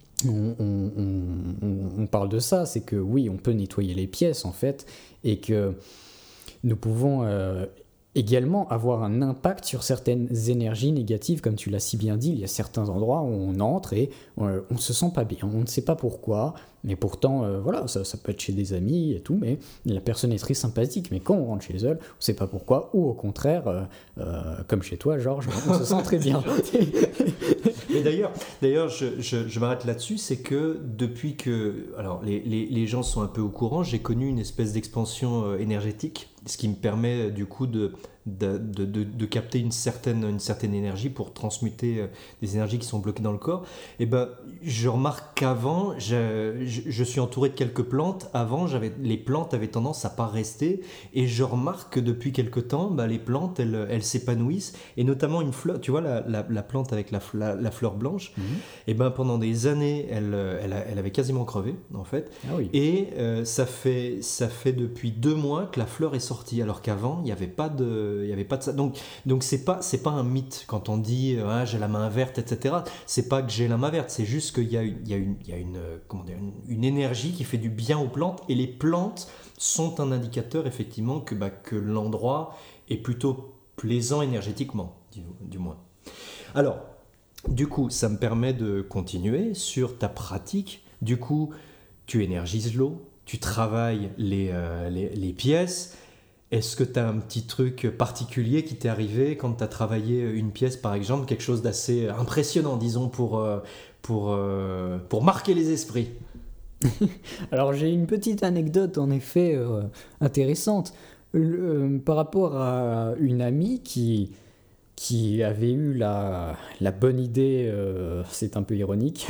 on parle de ça? C'est que oui, on peut nettoyer les pièces en fait, et que nous pouvons également avoir un impact sur certaines énergies négatives, comme tu l'as si bien dit. Il y a certains endroits où on entre et on ne se sent pas bien, on ne sait pas pourquoi, mais pourtant, voilà, ça peut être chez des amis et tout, mais la personne est très sympathique, mais quand on rentre chez elle, on ne sait pas pourquoi, ou au contraire, comme chez toi, Georges, on se sent très bien. Mais d'ailleurs, je m'arrête là-dessus, c'est que depuis que... Alors, les gens sont un peu au courant, j'ai connu une espèce d'expansion énergétique, ce qui me permet du coup de capter une certaine énergie pour transmuter des énergies qui sont bloquées dans le corps. Et ben, je remarque qu'avant, je suis entouré de quelques plantes. Avant, les plantes avaient tendance à pas rester, et je remarque que depuis quelque temps, les plantes elles s'épanouissent, et notamment une fleur. Tu vois la plante avec la fleur blanche. Et ben pendant des années, elle avait quasiment crevé en fait. Ah oui. Et ça fait depuis 2 mois que la fleur est sortie, alors qu'avant il n'y avait pas de ça. Donc c'est pas un mythe quand on dit j'ai la main verte, etc. C'est pas que j'ai la main verte, c'est juste qu'il y a une énergie qui fait du bien aux plantes, et les plantes sont un indicateur effectivement que l'endroit est plutôt plaisant énergétiquement, du moins. Alors, du coup, ça me permet de continuer sur ta pratique. Du coup, tu énergises l'eau, tu travailles les pièces. Est-ce que tu as un petit truc particulier qui t'est arrivé quand tu as travaillé une pièce, par exemple, quelque chose d'assez impressionnant, disons, pour marquer les esprits? Alors j'ai une petite anecdote en effet intéressante par rapport à une amie qui avait eu la bonne idée, c'est un peu ironique,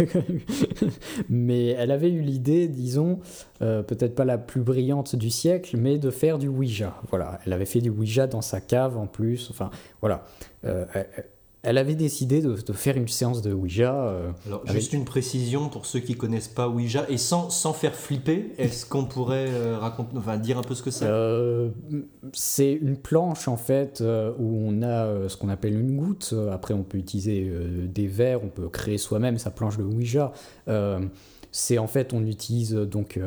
mais elle avait eu l'idée, disons, peut-être pas la plus brillante du siècle, mais de faire du Ouija. Voilà, elle avait fait du Ouija dans sa cave en plus, enfin voilà. Elle avait décidé de faire une séance de Ouija. Alors, juste une précision pour ceux qui ne connaissent pas Ouija, et sans faire flipper, est-ce qu'on pourrait dire un peu ce que c'est? C'est une planche en fait où on a ce qu'on appelle une goutte. Après, on peut utiliser des verres, on peut créer soi-même sa planche de Ouija. C'est en fait, on utilise donc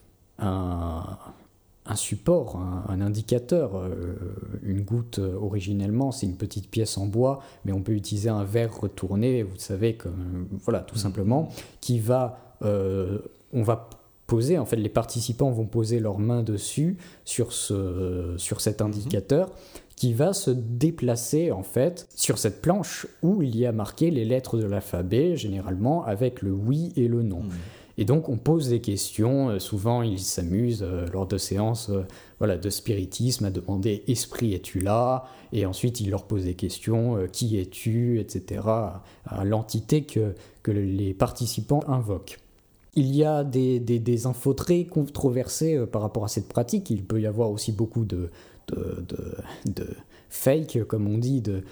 un support, un indicateur. Une goutte, originellement, c'est une petite pièce en bois, mais on peut utiliser un verre retourné, vous savez, voilà, tout simplement, qui va... on va poser, en fait, les participants vont poser leurs mains dessus, sur cet indicateur, qui va se déplacer, en fait, sur cette planche où il y a marqué les lettres de l'alphabet, généralement avec le oui et le non. Et donc on pose des questions, souvent ils s'amusent lors de séances de spiritisme à demander « Esprit, es-tu là ?» Et ensuite ils leur posent des questions « Qui es-tu ?» etc. à l'entité que les participants invoquent. Il y a des infos très controversées par rapport à cette pratique. Il peut y avoir aussi beaucoup de fake, comme on dit, de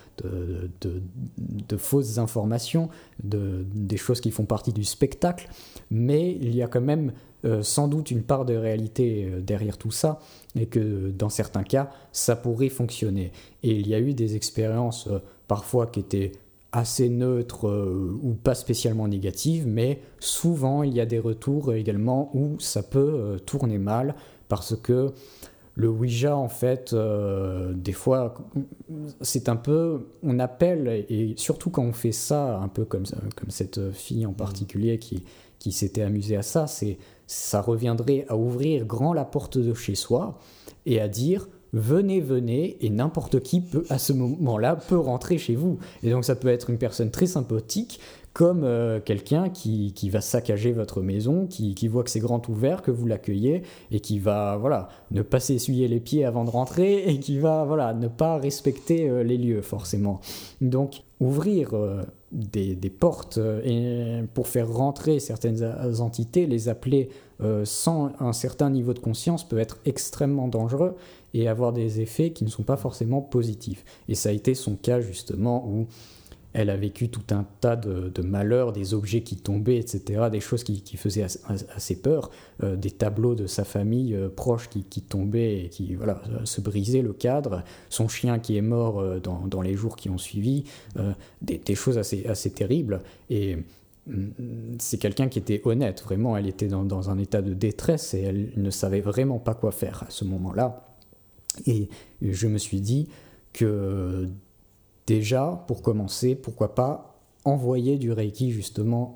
fausses informations, des choses qui font partie du spectacle, mais il y a quand même sans doute une part de réalité derrière tout ça, et que dans certains cas, ça pourrait fonctionner. Et il y a eu des expériences parfois qui étaient assez neutres ou pas spécialement négatives, mais souvent il y a des retours également où ça peut tourner mal, parce que le Ouija, en fait, des fois, c'est un peu... On appelle, et surtout quand on fait ça, un peu comme cette fille en particulier qui s'était amusée à ça, ça reviendrait à ouvrir grand la porte de chez soi et à dire « Venez, et n'importe qui peut, à ce moment-là, peut rentrer chez vous. » Et donc ça peut être une personne très sympathique, comme quelqu'un qui va saccager votre maison, qui voit que c'est grand ouvert, que vous l'accueillez, et qui va ne pas s'essuyer les pieds avant de rentrer, et qui va ne pas respecter les lieux forcément. Donc ouvrir des portes pour faire rentrer certaines entités, les appeler sans un certain niveau de conscience peut être extrêmement dangereux et avoir des effets qui ne sont pas forcément positifs. Et ça a été son cas justement où elle a vécu tout un tas de malheurs, des objets qui tombaient, etc., des choses qui faisaient assez peur, des tableaux de sa famille proche qui tombaient et qui se brisaient le cadre, son chien qui est mort dans les jours qui ont suivi, des choses assez terribles. Et c'est quelqu'un qui était honnête, vraiment, elle était dans un état de détresse et elle ne savait vraiment pas quoi faire à ce moment-là. Et je me suis dit que déjà, pour commencer, pourquoi pas envoyer du Reiki justement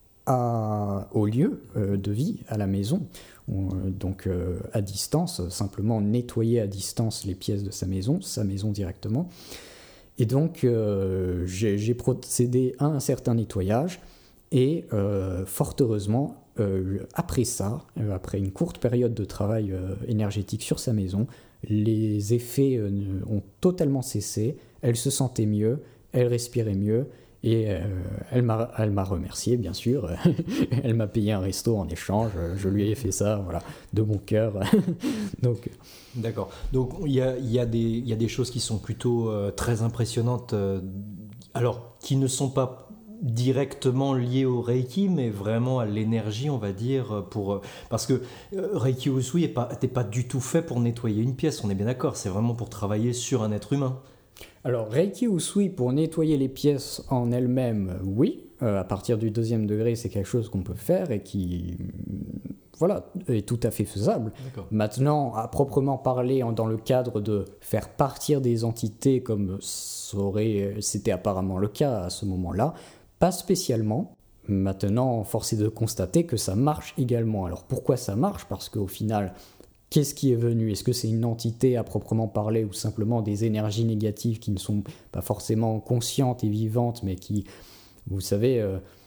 au lieu de vie, à la maison, donc à distance, simplement nettoyer à distance les pièces de sa maison directement. Et donc j'ai procédé à un certain nettoyage et fort heureusement, après ça, après une courte période de travail énergétique sur sa maison, les effets ont totalement cessé, elle se sentait mieux, elle respirait mieux, et elle m'a remercié, bien sûr. Elle m'a payé un resto en échange, je lui ai fait ça, de mon cœur. Donc, d'accord. Donc il y a des choses qui sont plutôt très impressionnantes, alors qui ne sont pas directement lié au Reiki, mais vraiment à l'énergie, on va dire, parce que Reiki Usui n'était pas du tout fait pour nettoyer une pièce, on est bien d'accord, c'est vraiment pour travailler sur un être humain. Alors Reiki Usui, pour nettoyer les pièces en elles-mêmes, oui, à partir du 2e degré, c'est quelque chose qu'on peut faire et qui est tout à fait faisable. D'accord. Maintenant, à proprement parler, dans le cadre de faire partir des entités comme c'était apparemment le cas à ce moment-là, pas spécialement. Maintenant, force est de constater que ça marche également. Alors pourquoi ça marche ? Parce qu'au final, qu'est-ce qui est venu ? Est-ce que c'est une entité à proprement parler ou simplement des énergies négatives qui ne sont pas forcément conscientes et vivantes, mais qui, vous savez,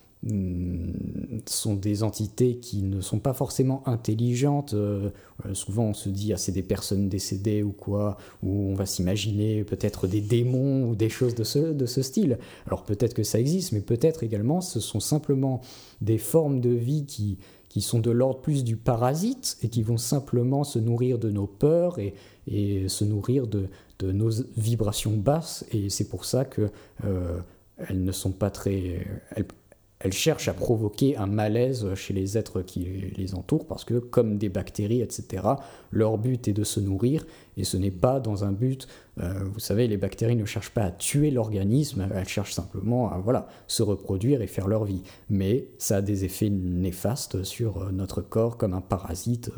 sont des entités qui ne sont pas forcément intelligentes. Souvent on se dit c'est des personnes décédées ou quoi, ou on va s'imaginer peut-être des démons ou des choses de ce style. Alors peut-être que ça existe, mais peut-être également ce sont simplement des formes de vie qui sont de l'ordre plus du parasite et qui vont simplement se nourrir de nos peurs et se nourrir de nos vibrations basses, et c'est pour ça que elles ne sont pas très... Elles cherchent à provoquer un malaise chez les êtres qui les entourent, parce que, comme des bactéries, etc., leur but est de se nourrir, et ce n'est pas dans un but... vous savez, les bactéries ne cherchent pas à tuer l'organisme, elles cherchent simplement à se reproduire et faire leur vie. Mais ça a des effets néfastes sur notre corps, comme un parasite,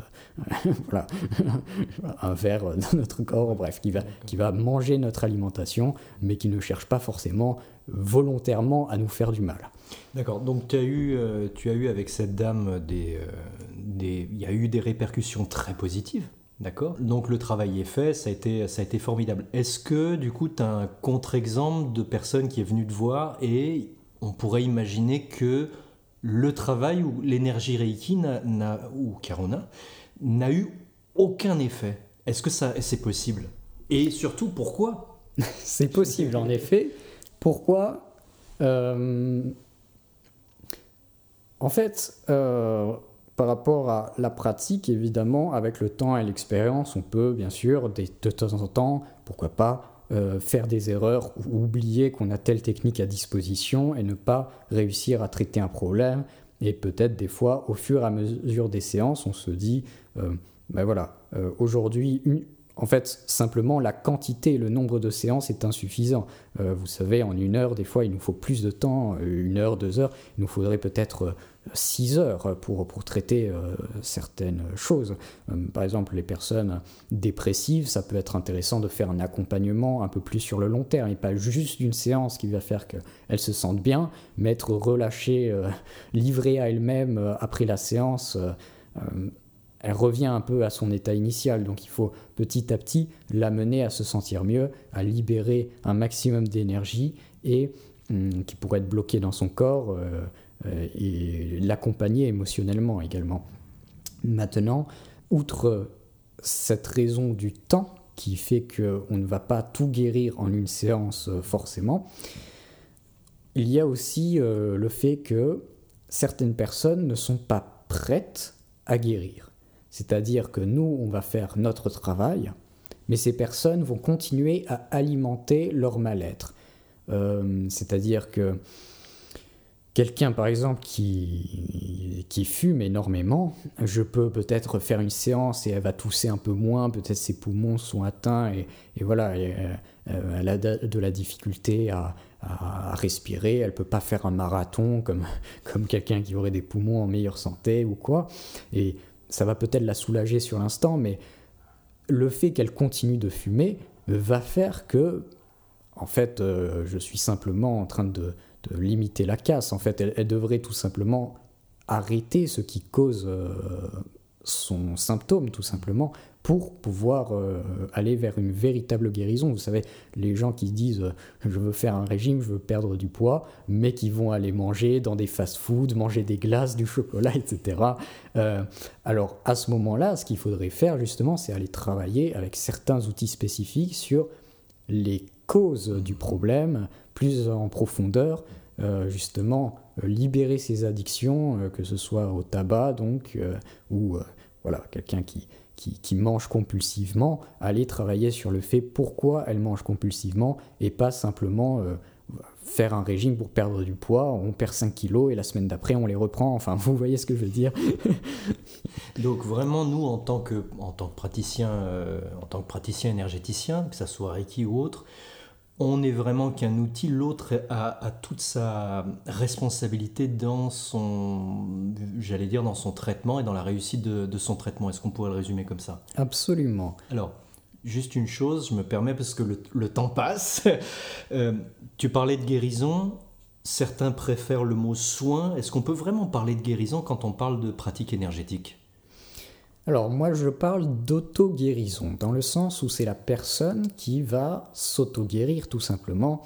un ver dans notre corps, bref, qui va manger notre alimentation, mais qui ne cherche pas forcément volontairement à nous faire du mal. D'accord, donc tu as eu avec cette dame il y a eu des répercussions très positives, d'accord ? Donc le travail est fait, ça a été formidable. Est-ce que du coup tu as un contre-exemple de personne qui est venue te voir et on pourrait imaginer que le travail ou l'énergie Reiki ou Karuna n'a eu aucun effet. Est-ce que c'est possible? Et surtout, pourquoi? C'est possible, en effet. Pourquoi? En fait, par rapport à la pratique, évidemment, avec le temps et l'expérience, on peut bien sûr, de temps en temps, pourquoi pas, faire des erreurs ou oublier qu'on a telle technique à disposition et ne pas réussir à traiter un problème. Et peut-être des fois, au fur et à mesure des séances, on se dit, aujourd'hui, en fait, simplement, la quantité, le nombre de séances est insuffisant. Vous savez, en 1 heure, des fois, il nous faut plus de temps, 1 heure, 2 heures. Il nous faudrait peut-être 6 heures pour traiter certaines choses. Par exemple, les personnes dépressives, ça peut être intéressant de faire un accompagnement un peu plus sur le long terme, et pas juste une séance qui va faire qu'elles se sentent bien, mais être relâchées, livrées à elles-mêmes après la séance. Elle revient un peu à son état initial, donc il faut petit à petit l'amener à se sentir mieux, à libérer un maximum d'énergie et qui pourrait être bloquée dans son corps et l'accompagner émotionnellement également. Maintenant, outre cette raison du temps qui fait qu'on ne va pas tout guérir en une séance forcément, il y a aussi le fait que certaines personnes ne sont pas prêtes à guérir. C'est-à-dire que nous, on va faire notre travail, mais ces personnes vont continuer à alimenter leur mal-être. C'est-à-dire que quelqu'un, par exemple, qui fume énormément, je peux peut-être faire une séance et elle va tousser un peu moins, peut-être ses poumons sont atteints et voilà, elle a de la difficulté à respirer, elle ne peut pas faire un marathon comme quelqu'un qui aurait des poumons en meilleure santé ou quoi. Et ça va peut-être la soulager sur l'instant, mais le fait qu'elle continue de fumer va faire que, en fait, je suis simplement en train de limiter la casse. En fait, elle devrait tout simplement arrêter ce qui cause son symptôme, tout simplement, pour pouvoir aller vers une véritable guérison. Vous savez, les gens qui disent « je veux faire un régime, je veux perdre du poids », mais qui vont aller manger dans des fast-foods, manger des glaces, du chocolat, etc. Alors, à ce moment-là, ce qu'il faudrait faire, justement, c'est aller travailler avec certains outils spécifiques sur les causes du problème, plus en profondeur, justement, libérer ses addictions, que ce soit au tabac, donc, ou voilà, quelqu'un qui mange compulsivement, aller travailler sur le fait pourquoi elle mange compulsivement et pas simplement faire un régime pour perdre du poids, on perd 5 kilos et la semaine d'après on les reprend, enfin vous voyez ce que je veux dire. Donc vraiment nous en tant que praticien énergéticien, que ça soit Reiki ou autre, on n'est vraiment qu'un outil, l'autre a toute sa responsabilité dans son traitement et dans la réussite de son traitement. Est-ce qu'on pourrait le résumer comme ça? Absolument. Alors, juste une chose, je me permets parce que le temps passe. Tu parlais de guérison, certains préfèrent le mot soin. Est-ce qu'on peut vraiment parler de guérison quand on parle de pratique énergétique? Alors moi je parle d'auto-guérison, dans le sens où c'est la personne qui va s'auto-guérir tout simplement,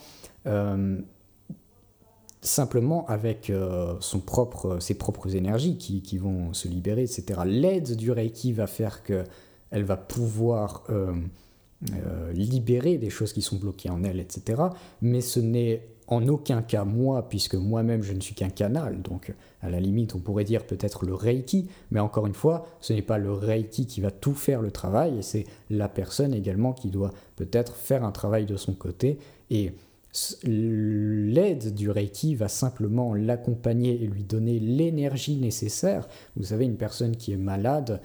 simplement avec ses propres énergies qui vont se libérer, etc. L'aide du Reiki va faire qu'elle va pouvoir libérer des choses qui sont bloquées en elle, etc. Mais ce n'est en aucun cas moi, puisque moi-même je ne suis qu'un canal, donc à la limite on pourrait dire peut-être le Reiki, mais encore une fois, ce n'est pas le Reiki qui va tout faire le travail, et c'est la personne également qui doit peut-être faire un travail de son côté, et l'aide du Reiki va simplement l'accompagner et lui donner l'énergie nécessaire. Vous savez, une personne qui est malade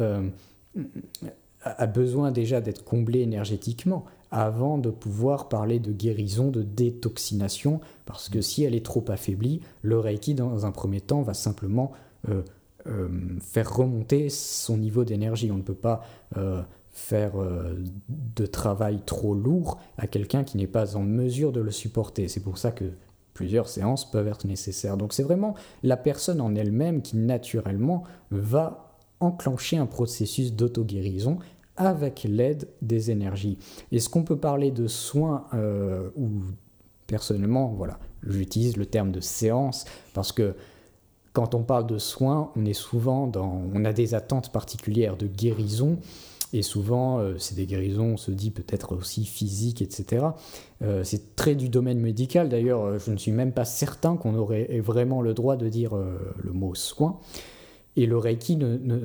a besoin déjà d'être comblée énergétiquement avant de pouvoir parler de guérison, de détoxination, parce que si elle est trop affaiblie, le Reiki, dans un premier temps, va simplement faire remonter son niveau d'énergie. On ne peut pas faire de travail trop lourd à quelqu'un qui n'est pas en mesure de le supporter. C'est pour ça que plusieurs séances peuvent être nécessaires. Donc c'est vraiment la personne en elle-même qui, naturellement, va enclencher un processus d'auto-guérison avec l'aide des énergies. Est-ce qu'on peut parler de soins ou personnellement, voilà, j'utilise le terme de séance parce que quand on parle de soins, on a des attentes particulières de guérison. Et souvent, c'est des guérisons, on se dit peut-être aussi physiques, etc. C'est très du domaine médical. D'ailleurs, je ne suis même pas certain qu'on aurait vraiment le droit de dire le mot soin. Et le Reiki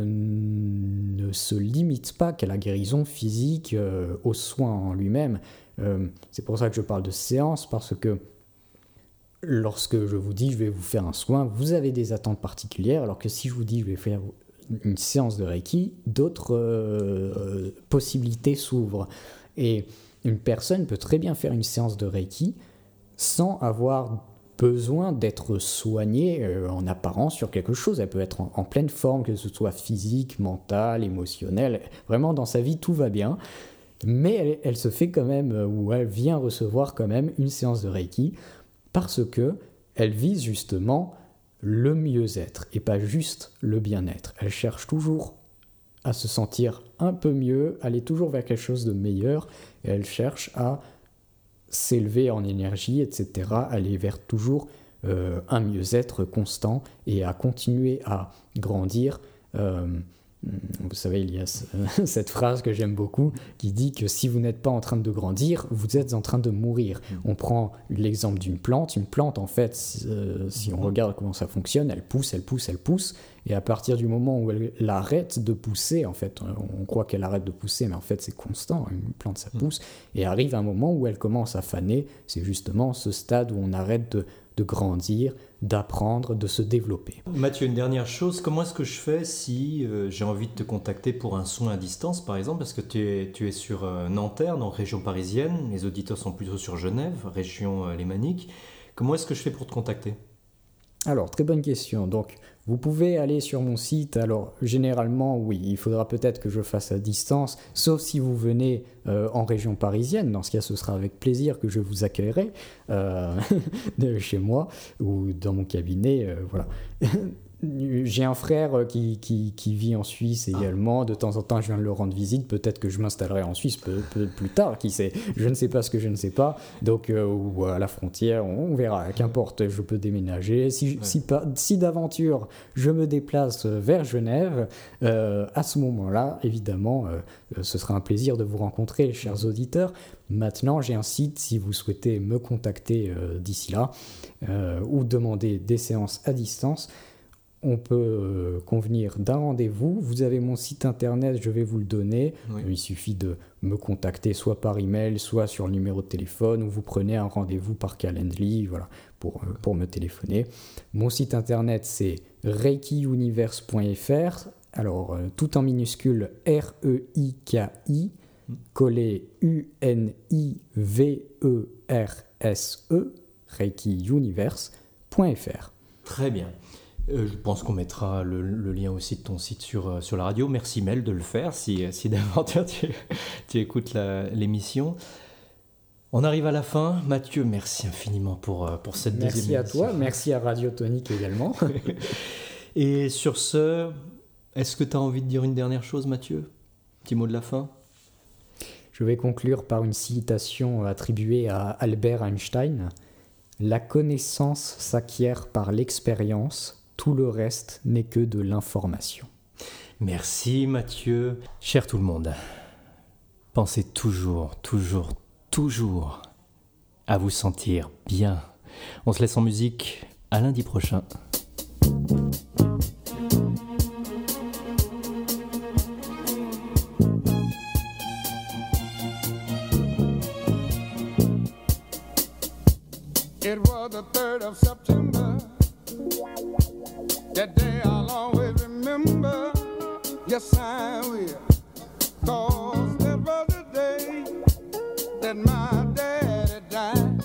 ne se limite pas qu'à la guérison physique, aux soins en lui-même. C'est pour ça que je parle de séance, parce que lorsque je vous dis je vais vous faire un soin, vous avez des attentes particulières, alors que si je vous dis je vais faire une séance de Reiki, d'autres possibilités s'ouvrent. Et une personne peut très bien faire une séance de Reiki sans avoir besoin d'être soignée en apparence sur quelque chose. Elle peut être en pleine forme, que ce soit physique, mentale, émotionnelle. Vraiment, dans sa vie, tout va bien. Mais elle se fait quand même, ou elle vient recevoir quand même une séance de Reiki parce qu'elle vise justement le mieux-être et pas juste le bien-être. Elle cherche toujours à se sentir un peu mieux, aller toujours vers quelque chose de meilleur, et elle cherche à s'élever en énergie, etc., aller vers toujours un mieux-être constant et à continuer à grandir. Vous savez, il y a cette phrase que j'aime beaucoup qui dit que si vous n'êtes pas en train de grandir, vous êtes en train de mourir. On prend l'exemple d'une plante. Une plante, en fait, si on regarde comment ça fonctionne, elle pousse, elle pousse, elle pousse. Et à partir du moment où elle arrête de pousser, en fait, on croit qu'elle arrête de pousser, mais en fait, c'est constant. Une plante, ça pousse. Et arrive un moment où elle commence à faner. C'est justement ce stade où on arrête de grandir, d'apprendre, de se développer. Mathieu, une dernière chose, comment est-ce que je fais si j'ai envie de te contacter pour un soin à distance, par exemple, parce que tu es sur Nanterre, donc région parisienne, les auditeurs sont plutôt sur Genève, région lémanique. Comment est-ce que je fais pour te contacter ? Alors, très bonne question. Donc, vous pouvez aller sur mon site. Alors, généralement, oui, il faudra peut-être que je fasse à distance, sauf si vous venez en région parisienne. Dans ce cas, ce sera avec plaisir que je vous accueillerai chez moi ou dans mon cabinet. Voilà. J'ai un frère qui vit en Suisse également. De temps en temps, je viens de le rendre visite. Peut-être que je m'installerai en Suisse plus tard, qui sait. Je ne sais pas ce que je ne sais pas. Donc, ou à la frontière, on verra. Qu'importe, je peux déménager. Si d'aventure, je me déplace vers Genève, à ce moment-là, évidemment, ce sera un plaisir de vous rencontrer, chers auditeurs. Maintenant, j'ai un site si vous souhaitez me contacter d'ici là ou demander des séances à distance. On peut convenir d'un rendez-vous. Vous avez mon site internet, je vais vous le donner. Oui. Il suffit de me contacter soit par email, soit sur le numéro de téléphone, ou vous prenez un rendez-vous par Calendly, voilà, pour me téléphoner. Mon site internet, c'est reikiuniverse.fr. Alors, tout en minuscule, R-E-I-K-I, collé U-N-I-V-E-R-S-E, reikiuniverse.fr. Très bien. Je pense qu'on mettra le lien aussi de ton site sur la radio. Merci Mel de le faire si d'aventure tu écoutes l'émission. On arrive à la fin. Mathieu, merci infiniment pour cette deuxième émission. Merci à toi, merci à Radio Tonique également. Et sur ce, est-ce que tu as envie de dire une dernière chose, Mathieu ? Petit mot de la fin ? Je vais conclure par une citation attribuée à Albert Einstein. « La connaissance s'acquiert par l'expérience. Tout le reste n'est que de l'information. » Merci Mathieu. Cher tout le monde, pensez toujours à vous sentir bien. On se laisse en musique. À lundi prochain. It was the 3rd of September. That day I'll always remember. Yes, I will. 'Cause that was the day that my daddy died.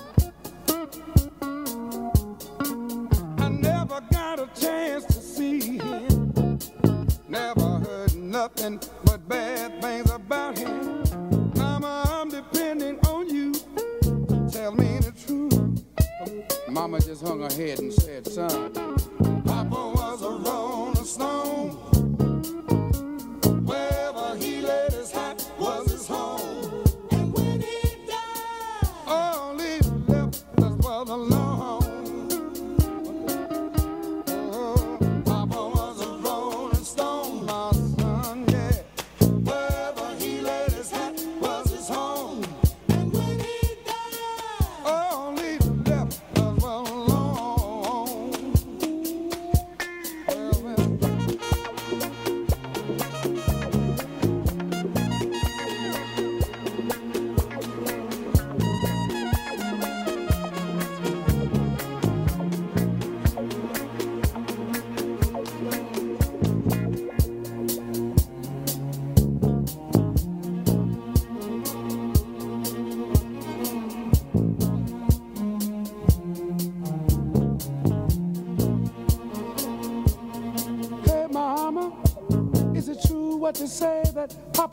I never got a chance to see him. Never heard nothing but bad things about him. Mama, I'm depending on you. Tell me the truth. Mama just hung her head and said, son, Papa was a rolling stone. Wherever he laid his hat was his home. And when he died, all he left us was alone. Oh,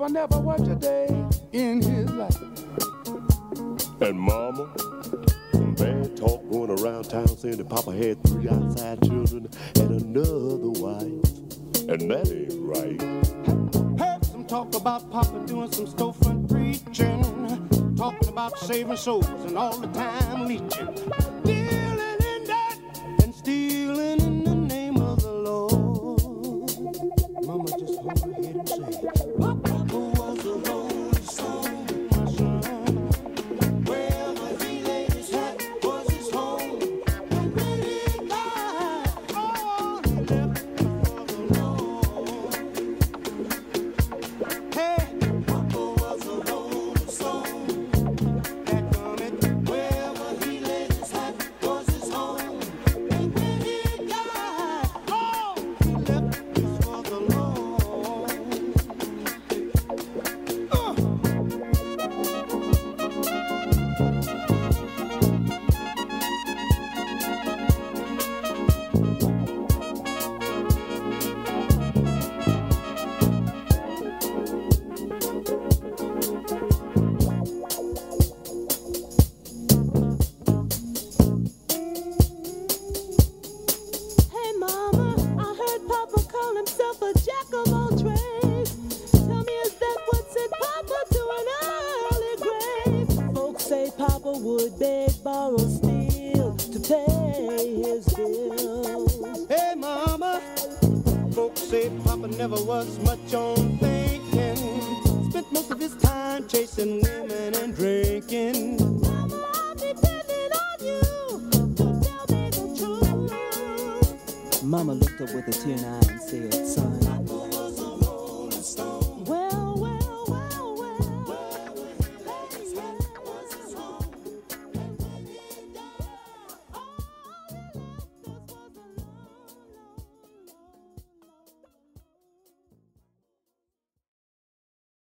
Papa never worked a day in his life. And Mama, some bad talk going around town saying that Papa had 3 outside children and another wife. And that ain't right. Heard some talk about Papa doing some storefront preaching, talking about saving souls and all the time leeching, dealing in that and stealing in the name of the Lord. Mama just hold her head and say, Papa was a lonely soul, my son. Wherever he laid his hat was his home. And when he died, oh, he left for the Lord. Hey, Papa was a lonely soul. That comment, wherever he laid his hat was his home. And when he died, oh, he left this for the Lord. Hey mama, I heard Papa call himself a jack of all trades. Tell me, is that what sent Papa to an early grave? Folks say Papa would beg, borrow, steal to pay his bills. Hey, Mama, folks say Papa never was much on thinking. Spent most of his time chasing women and drinking. Mama, I'm depending on you to tell me the truth. Mama looked up with a tear in her eye and said, son,